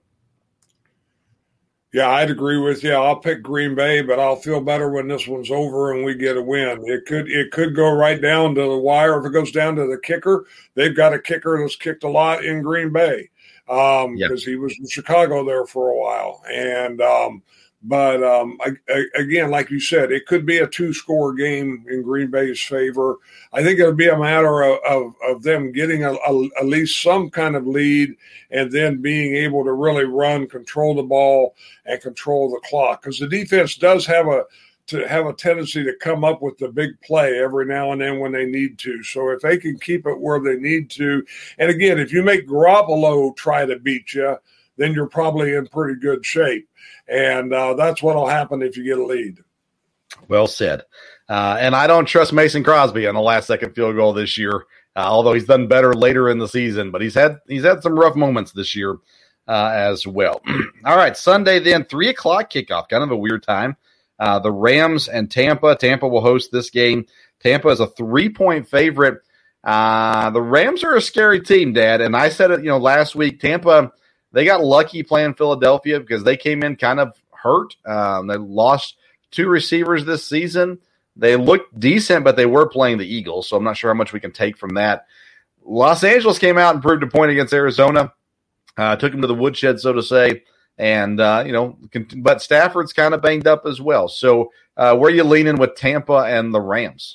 G: Yeah, I'd agree with you. I'll pick Green Bay, but I'll feel better when this one's over and we get a win. It could it could go right down to the wire. If it goes down to the kicker, they've got a kicker that's kicked a lot in Green Bay um,
D: yep.
G: because he was in Chicago there for a while. And um, but um, I, I, again, like you said, it could be a two-score game in Green Bay's favor. I think it'll be a matter of, of, of them getting a, a, at least some kind of lead and then being able to really run, control the ball, and control the clock. Because the defense does have a to have a tendency to come up with the big play every now and then when they need to. So if they can keep it where they need to, and again, if you make Garoppolo try to beat you, then you're probably in pretty good shape. And uh, that's what will happen if you get a lead.
D: Well said. Uh, and I don't trust Mason Crosby on the last second field goal this year, uh, although he's done better later in the season. But he's had he's had some rough moments this year uh, as well. All right, Sunday then, three o'clock kickoff, kind of a weird time. Uh, the Rams and Tampa. Tampa will host this game. Tampa is a three-point favorite. Uh, the Rams are a scary team, Dad. And I said it, you know, last week, Tampa, they got lucky playing Philadelphia because they came in kind of hurt. Um, they lost two receivers this season. They looked decent, but they were playing the Eagles, so I'm not sure how much we can take from that. Los Angeles came out and proved a point against Arizona. Uh, took them to the woodshed, so to say. And, uh, you know, but Stafford's kind of banged up as well. So uh, where are you leaning with Tampa and the Rams?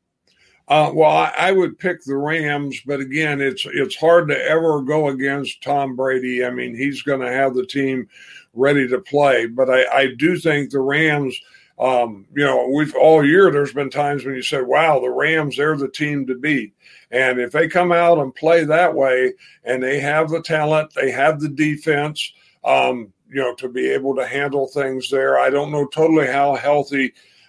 G: Uh, well, I, I would pick the Rams, but again, it's it's hard to ever go against Tom Brady. I mean, he's going to have the team ready to play. But I, I do think the Rams, um, you know, we've all year there's been times when you say, wow, the Rams, they're the team to beat. And if they come out and play that way and they have the talent, they have the defense, um, you know, to be able to handle things there. I don't know totally how healthy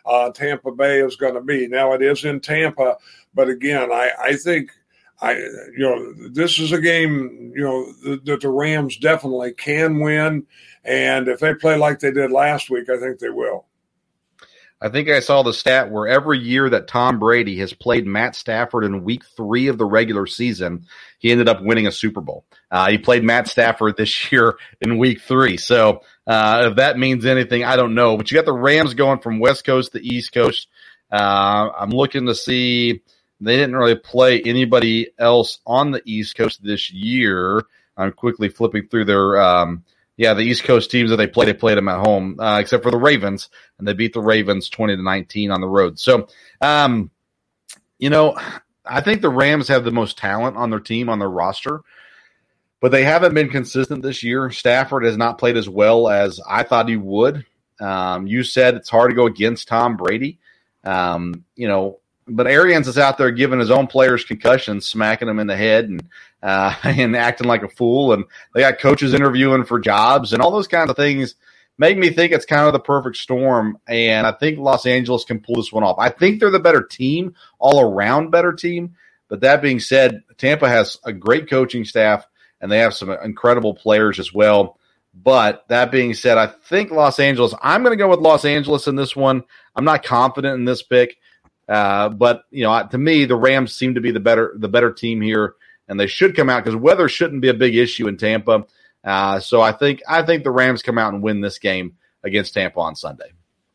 G: uh, Tampa Bay is going to be. Now, it is in Tampa, but again, I, I think I you know this is a game you know that, that the Rams definitely can win, and if they play like they did last week, I think they will.
D: I think I saw the stat where every year that Tom Brady has played Matt Stafford in week three of the regular season, he ended up winning a Super Bowl. Uh, he played Matt Stafford this year in week three. So uh, if that means anything, I don't know. But you got the Rams going from West Coast to East Coast. Uh, I'm looking to see – they didn't really play anybody else on the East Coast this year. I'm quickly flipping through their um, – yeah, the East Coast teams that they played, they played them at home, uh, except for the Ravens, and they beat the Ravens twenty to nineteen on the road. So, um, you know, I think the Rams have the most talent on their team, on their roster, but they haven't been consistent this year. Stafford has not played as well as I thought he would. Um, you said it's hard to go against Tom Brady, um, you know, but Arians is out there giving his own players concussions, smacking them in the head and uh, and acting like a fool. And they got coaches interviewing for jobs and all those kinds of things make me think it's kind of the perfect storm. And I think Los Angeles can pull this one off. I think they're the better team, all around better team. But that being said, Tampa has a great coaching staff and they have some incredible players as well. But that being said, I think Los Angeles, I'm going to go with Los Angeles in this one. I'm not confident in this pick. Uh, but, you know, to me, the Rams seem to be the better the better team here, and they should come out because weather shouldn't be a big issue in Tampa. Uh, so I think I think the Rams come out and win this game against Tampa on Sunday.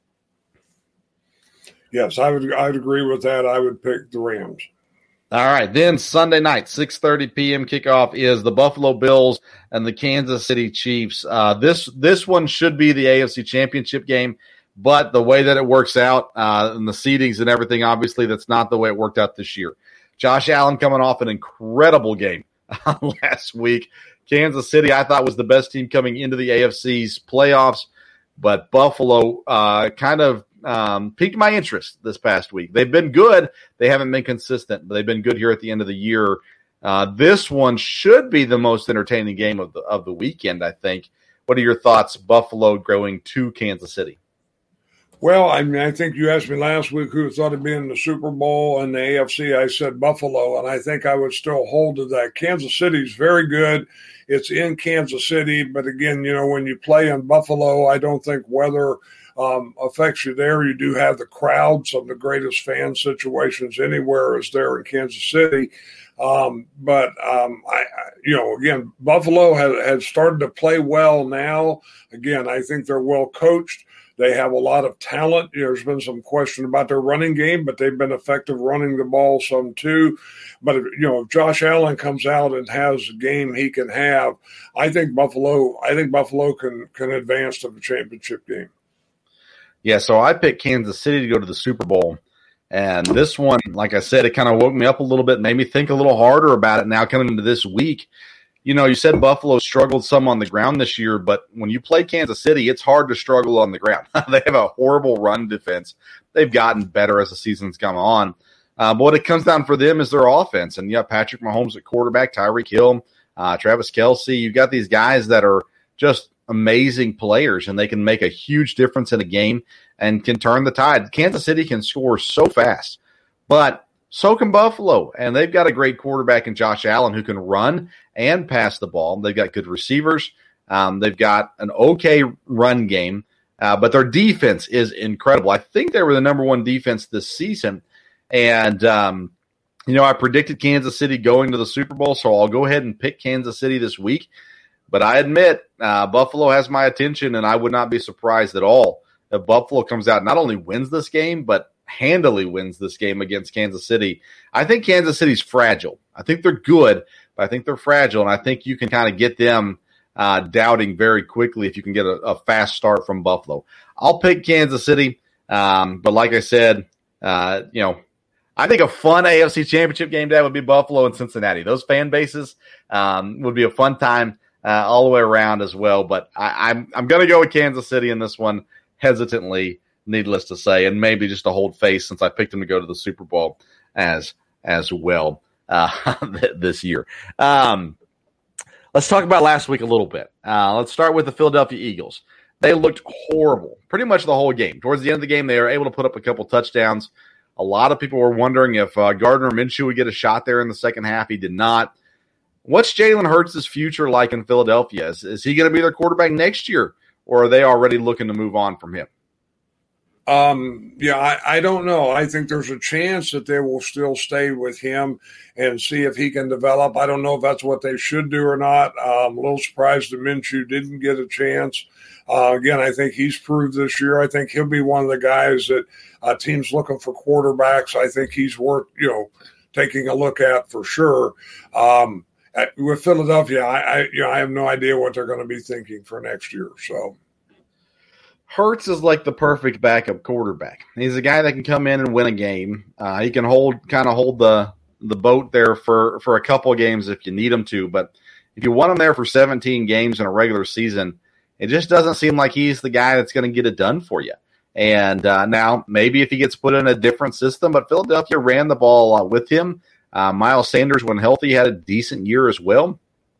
G: Yes, I would I'd agree with that. I would pick the Rams.
D: All right, then Sunday night, six thirty p.m. kickoff is the Buffalo Bills and the Kansas City Chiefs. Uh, this this one should be the A F C Championship game. But the way that it works out uh, and the seedings and everything, obviously, that's not the way it worked out this year. Josh Allen coming off an incredible game last week. Kansas City, I thought, was the best team coming into the A F C's playoffs. But Buffalo uh, kind of um, piqued my interest this past week. They've been good. They haven't been consistent, but they've been good here at the end of the year. Uh, this one should be the most entertaining game of the of the weekend, I think. What are your thoughts, Buffalo going to Kansas City?
G: Well, I mean, I think you asked me last week who thought it'd be in the Super Bowl and the A F C. I said Buffalo, and I think I would still hold to that. Kansas City's very good. It's in Kansas City, but again, you know, when you play in Buffalo, I don't think weather um, affects you there. You do have the crowd. Some of the greatest fan situations anywhere is there in Kansas City. Um, but, um, I, I, you know, again, Buffalo has, has started to play well now. Again, I think they're well coached. They have a lot of talent. You know, there's been some question about their running game, but they've been effective running the ball some too. But, if, you know, if Josh Allen comes out and has a game he can have, I think Buffalo I think Buffalo can, can advance to the championship game.
D: Yeah, so I picked Kansas City to go to the Super Bowl. And this one, like I said, it kind of woke me up a little bit, made me think a little harder about it now coming into this week. You know, you said Buffalo struggled some on the ground this year, but when you play Kansas City, it's hard to struggle on the ground. They have a horrible run defense. They've gotten better as the season's come on. Uh, but what it comes down for them is their offense. And you have Patrick Mahomes at quarterback, Tyreek Hill, uh, Travis Kelce. You've got these guys that are just amazing players, and they can make a huge difference in a game and can turn the tide. Kansas City can score so fast, but so can Buffalo, and they've got a great quarterback in Josh Allen who can run and pass the ball. They've got good receivers. Um, they've got an okay run game, uh, but their defense is incredible. I think they were the number one defense this season, and um, you know, I predicted Kansas City going to the Super Bowl, so I'll go ahead and pick Kansas City this week. But I admit, uh, Buffalo has my attention, and I would not be surprised at all if Buffalo comes out and not only wins this game, but handily wins this game against Kansas City. I think Kansas City's fragile. I think they're good, but I think they're fragile, and I think you can kind of get them uh, doubting very quickly if you can get a, a fast start from Buffalo. I'll pick Kansas City, um, but like I said, uh, you know, I think a fun A F C Championship game day would be Buffalo and Cincinnati. Those fan bases um, would be a fun time uh, all the way around as well. But I, I'm I'm going to go with Kansas City in this one, hesitantly, needless to say, and maybe just to hold face since I picked them to go to the Super Bowl as as well uh, this year. Um, let's talk about last week a little bit. Uh, let's start with the Philadelphia Eagles. they looked horrible pretty much the whole game. Towards the end of the game, they were able to put up a couple touchdowns. A lot of people were wondering if uh, Gardner Minshew would get a shot there in the second half. He did not. What's Jalen Hurts' future like in Philadelphia? Is, is he going to be their quarterback next year, or are they already looking to move on from him?
G: Um, yeah, I, I don't know. I think there's a chance that they will still stay with him and see if he can develop. I don't know if that's what they should do or not. Um, a little surprised that Minshew didn't get a chance. Uh, again, I think he's proved this year. I think he'll be one of the guys that uh, teams looking for quarterbacks. I think he's worth, you know, taking a look at for sure. Um, at, with Philadelphia, I, I, you know, I have no idea what they're going to be thinking for next year. So.
D: Hurts is like the perfect backup quarterback. He's a guy that can come in and win a game. Uh, he can hold, kind of hold the the boat there for, for a couple of games if you need him to. But if you want him there for seventeen games in a regular season, it just doesn't seem like he's the guy that's going to get it done for you. And uh, now maybe if he gets put in a different system, but Philadelphia ran the ball a lot with him. Uh, Miles Sanders, when healthy, had a decent year as well.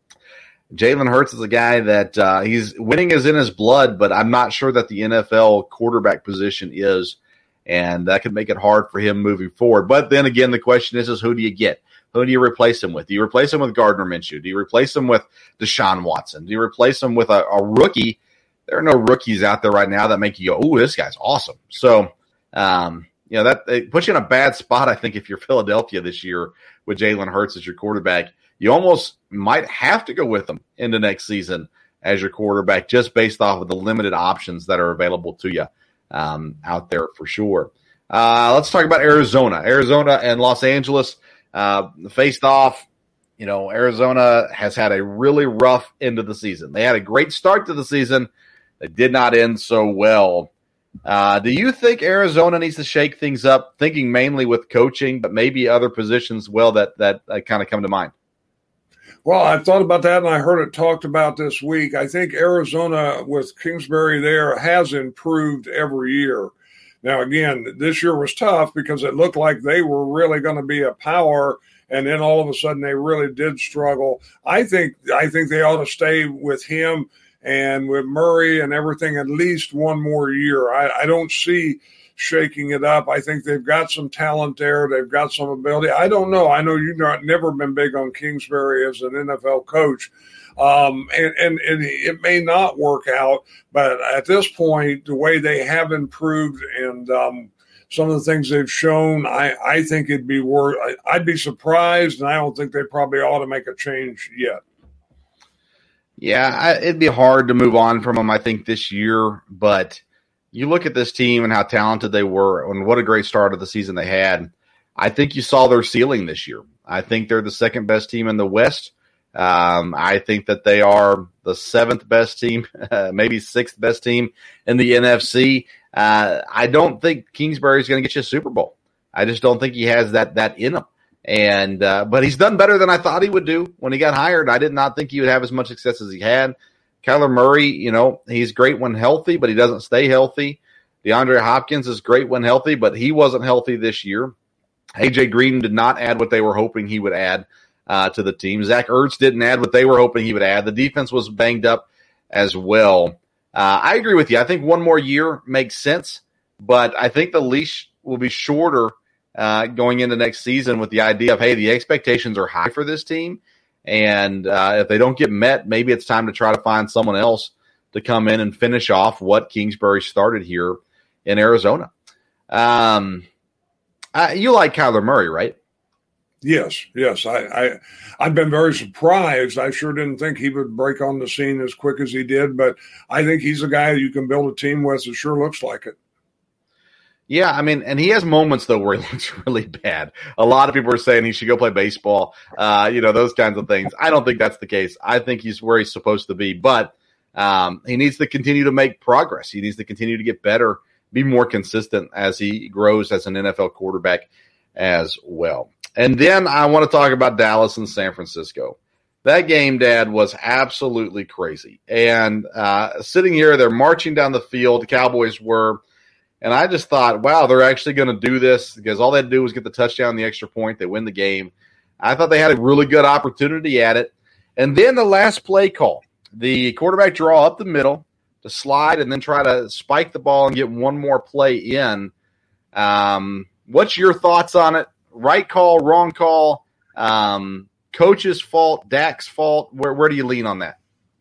D: Jalen Hurts is a guy that uh, he's winning is in his blood, but I'm not sure that the N F L quarterback position is, and that could make it hard for him moving forward. But then again, the question is, is who do you get? Who do you replace him with? Do you replace him with Gardner Minshew? Do you replace him with Deshaun Watson? Do you replace him with a, a rookie? There are no rookies out there right now that make you go, "Oh, this guy's awesome." So, um, you know, that it puts you in a bad spot, I think, if you're Philadelphia this year with Jalen Hurts as your quarterback. You almost might have to go with them into next season as your quarterback just based off of the limited options that are available to you um, out there for sure. Uh, let's talk about Arizona. Arizona and Los Angeles uh, faced off. You know, Arizona has had a really rough end of the season. They had a great start to the season. They did not end so well. Uh, do you think Arizona needs to shake things up, thinking mainly with coaching, but maybe other positions well that, that uh, kind of come to mind?
G: Well, I thought about that, and I heard it talked about this week. I think Arizona, with Kingsbury there, has improved every year. Now, again, this year was tough because it looked like they were really going to be a power, and then all of a sudden they really did struggle. I think I think they ought to stay with him and with Murray and everything at least one more year. I, I don't see shaking it up. I think they've got some talent there. They've got some ability. I don't know. I know you've not, never been big on Kingsbury as an N F L coach. Um, and, and, and it may not work out, but at this point, the way they have improved and um, some of the things they've shown, I, I think it'd be worth, I, I'd be surprised, and I don't think they probably ought to make a change yet.
D: Yeah, I, it'd be hard to move on from them, I think, this year, but you look at this team and how talented they were and what a great start of the season they had. I think you saw their ceiling this year. I think they're the second best team in the West. Um, I think that they are the seventh best team, uh, maybe sixth best team in the N F C. Uh, I don't think Kingsbury is going to get you a Super Bowl. I just don't think he has that that in him. And uh, but he's done better than I thought he would do when he got hired. I did not think he would have as much success as he had. Kyler Murray, you know, he's great when healthy, but he doesn't stay healthy. DeAndre Hopkins is great when healthy, but he wasn't healthy this year. A J Green did not add what they were hoping he would add uh, to the team. Zach Ertz didn't add what they were hoping he would add. The defense was banged up as well. Uh, I agree with you. I think one more year makes sense, but I think the leash will be shorter uh, going into next season with the idea of, hey, the expectations are high for this team. And uh, if they don't get met, maybe it's time to try to find someone else to come in and finish off what Kingsbury started here in Arizona. Um, uh, you like Kyler Murray, right?
G: Yes, yes. I, I, I've been very surprised. I sure didn't think he would break on the scene as quick as he did, but I think he's a guy you can build a team with. It sure looks like it.
D: Yeah, I mean, and he has moments, though, where he looks really bad. A lot of people are saying he should go play baseball, uh, you know, those kinds of things. I don't think that's the case. I think he's where he's supposed to be, but um, he needs to continue to make progress. He needs to continue to get better, be more consistent as he grows as an N F L quarterback as well. And then I want to talk about Dallas and San Francisco. That game, Dad, was absolutely crazy. And uh, sitting here, they're marching down the field. The Cowboys were. And I just thought, wow, they're actually going to do this because all they had to do was get the touchdown, the extra point. They win the game. I thought they had a really good opportunity at it. And then the last play call, the quarterback draw up the middle, to slide and then try to spike the ball and get one more play in. Um, what's your thoughts on it? Right call, wrong call, um, coach's fault, Dak's fault? Where where do you lean on that?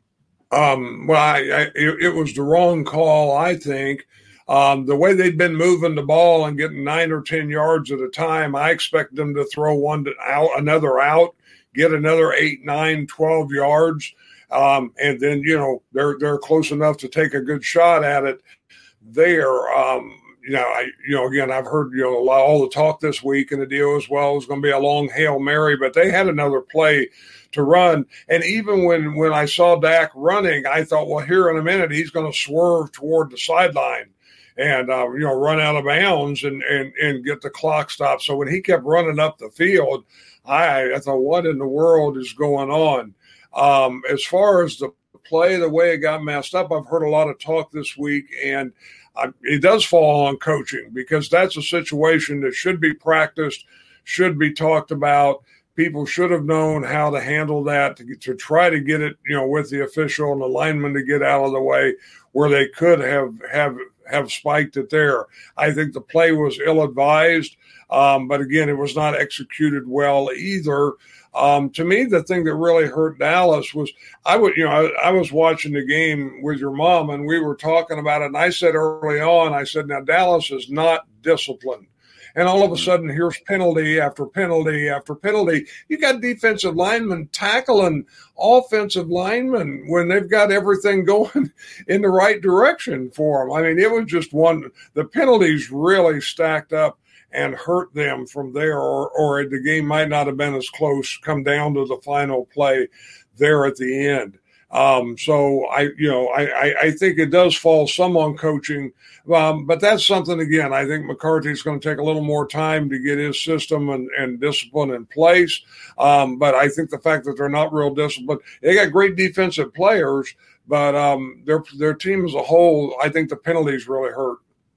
G: Um, well, I, I, it, it was the wrong call, I think. Um, the way they've been moving the ball and getting nine or ten yards at a time, I expect them to throw one to out, another out, get another eight, nine, twelve yards. Um, and then, you know, they're, they're close enough to take a good shot at it there. Um, you know, I, you know, again, I've heard, you know, a lot, all the talk this week, and the deal as well is going to be a long Hail Mary, but they had another play to run. And even when, when I saw Dak running, I thought, well, here in a minute, he's going to swerve toward the sideline and, uh, you know, run out of bounds and, and, and get the clock stopped. So when he kept running up the field, I, I thought, what in the world is going on? Um, as far as the play, the way it got messed up, I've heard a lot of talk this week, and I, it does fall on coaching, because that's a situation that should be practiced, should be talked about. People should have known how to handle that, to, to try to get it, you know, with the official and the lineman to get out of the way where they could have, have, have spiked it there. I think the play was ill-advised, um, but again, it was not executed well either. Um, to me, the thing that really hurt Dallas was I would, you know, I, I was watching the game with your mom, and we were talking about it. And I said early on, I said, now Dallas is not disciplined. And all of a sudden, here's penalty after penalty after penalty. You got defensive linemen tackling offensive linemen when they've got everything going in the right direction for them. I mean, it was just one, the penalties really stacked up and hurt them from there, or, or the game might not have been as close, come down to the final play there at the end. Um, so I, you know, I, I, I think it does fall some on coaching, um, but that's something, again, I think McCarthy's going to take a little more time to get his system and, and discipline in place. Um, but I think the fact that they're not real disciplined, they got great defensive players, but um, their, their team as a whole, I think the penalties really hurt.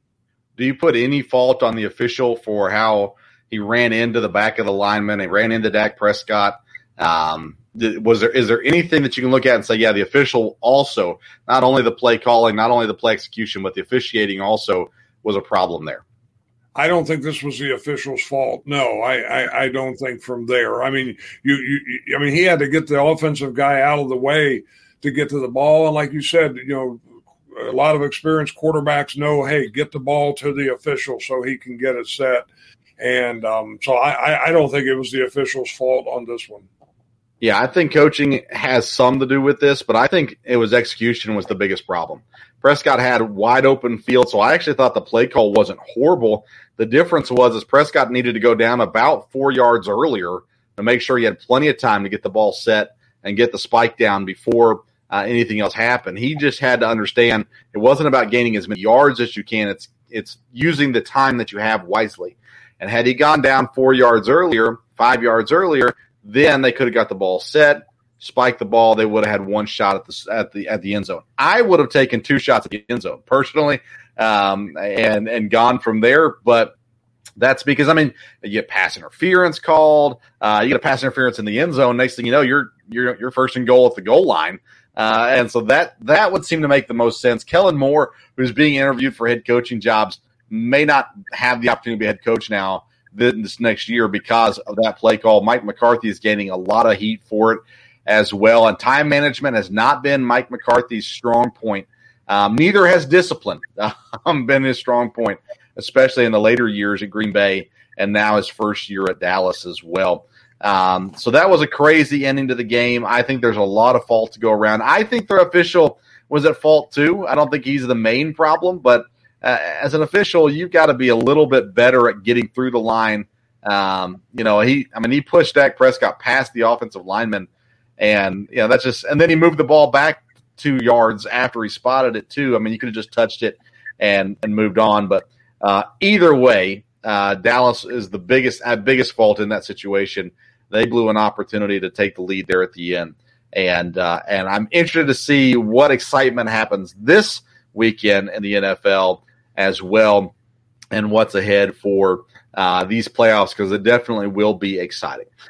D: Do you put any fault on the official for how he ran into the back of the lineman? He ran into Dak Prescott. Um, was there is there anything that you can look at and say, yeah, the official also, not only the play calling, not only the play execution, but the officiating also was a problem there?
G: I don't think this was the official's fault. No, I, I, I don't think from there. I mean, you, you, I mean, he had to get the offensive guy out of the way to get to the ball, and like you said, you know, a lot of experienced quarterbacks know, hey, get the ball to the official so he can get it set. And um, so I, I don't think it was the official's fault on this one.
D: Yeah, I think coaching has some to do with this, but I think it was execution was the biggest problem. Prescott had a wide open field, so I actually thought the play call wasn't horrible. The difference was is Prescott needed to go down about four yards earlier to make sure he had plenty of time to get the ball set and get the spike down before Uh, anything else happened. He just had to understand it wasn't about gaining as many yards as you can. It's it's using the time that you have wisely. And had he gone down four yards earlier, five yards earlier, then they could have got the ball set, spiked the ball. They would have had one shot at the at the at the end zone. I would have taken two shots at the end zone personally, um, and and gone from there. But that's because, I mean, you get pass interference called. Uh, you get a pass interference in the end zone. Next thing you know, you're you're you're first and goal at the goal line. Uh, and so that that would seem to make the most sense. Kellen Moore, who's being interviewed for head coaching jobs, may not have the opportunity to be head coach now this next year because of that play call. Mike McCarthy is gaining a lot of heat for it as well. And time management has not been Mike McCarthy's strong point. Um, neither has discipline um, been his strong point, especially in the later years at Green Bay and now his first year at Dallas as well. Um, so that was a crazy ending to the game. I think there's a lot of fault to go around. I think the official was at fault too. I don't think he's the main problem, but uh, as an official, you've got to be a little bit better at getting through the line. Um, you know, he, I mean, he pushed Dak Prescott past the offensive lineman, and you know, that's just, and then he moved the ball back two yards after he spotted it too. I mean, you could have just touched it and, and moved on, but uh, either way, uh, Dallas is the biggest, uh, biggest fault in that situation. They blew an opportunity to take the lead there at the end. And uh, and I'm interested to see what excitement happens this weekend in the N F L as well, and what's ahead for uh, these playoffs, because it definitely will be exciting.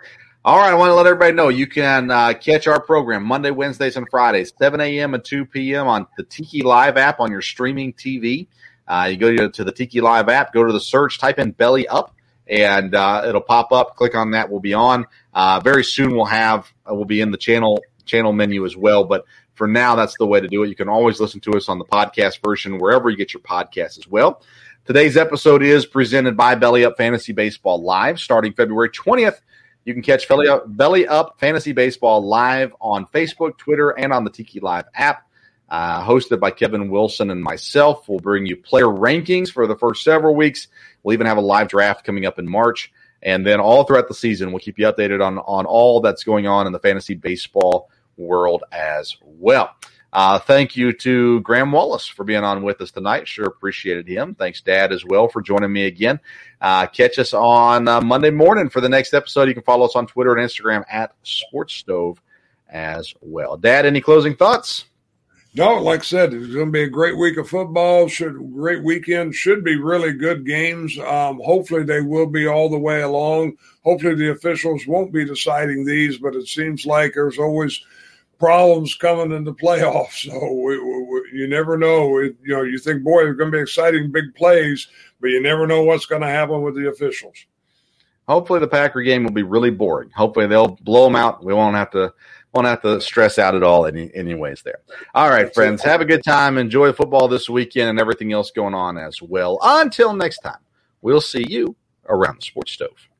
D: All right, I want to let everybody know you can uh, catch our program Monday, Wednesdays, and Fridays, seven a.m. and two p.m. on the Tiki Live app on your streaming T V. Uh, you go to, to the Tiki Live app, go to the search, type in Belly Up, and uh, it'll pop up. Click on that. We'll be on. Uh, very soon we'll have uh, we'll be in the channel channel menu as well. But for now, that's the way to do it. You can always listen to us on the podcast version wherever you get your podcasts as well. Today's episode is presented by Belly Up Fantasy Baseball Live, starting February twentieth. You can catch Belly Up, Belly Up Fantasy Baseball live on Facebook, Twitter, and on the Tiki Live app. Uh, hosted by Kevin Wilson and myself. We'll bring you player rankings for the first several weeks. We'll even have a live draft coming up in March. And then all throughout the season, we'll keep you updated on, on all that's going on in the fantasy baseball world as well. Uh, thank you to Graham Wallace for being on with us tonight. Sure appreciated him. Thanks, Dad, as well, for joining me again. Uh, catch us on uh, Monday morning for the next episode. You can follow us on Twitter and Instagram at Sports Stove as well. Dad, any closing thoughts?
G: No, like I said, it's going to be a great week of football. Should great weekend. Should be really good games. Um, hopefully they will be all the way along. Hopefully the officials won't be deciding these, but it seems like there's always problems coming in the playoffs. So we, we, you never know. It, you know, you think, boy, there's going to be exciting big plays, but you never know what's going to happen with the officials.
D: Hopefully the Packer game will be really boring. Hopefully they'll blow them out. We won't have to won't have to stress out at all any anyways there. All right, friends, have a good time. Enjoy football this weekend and everything else going on as well. Until next time, we'll see you around the Sports Stove.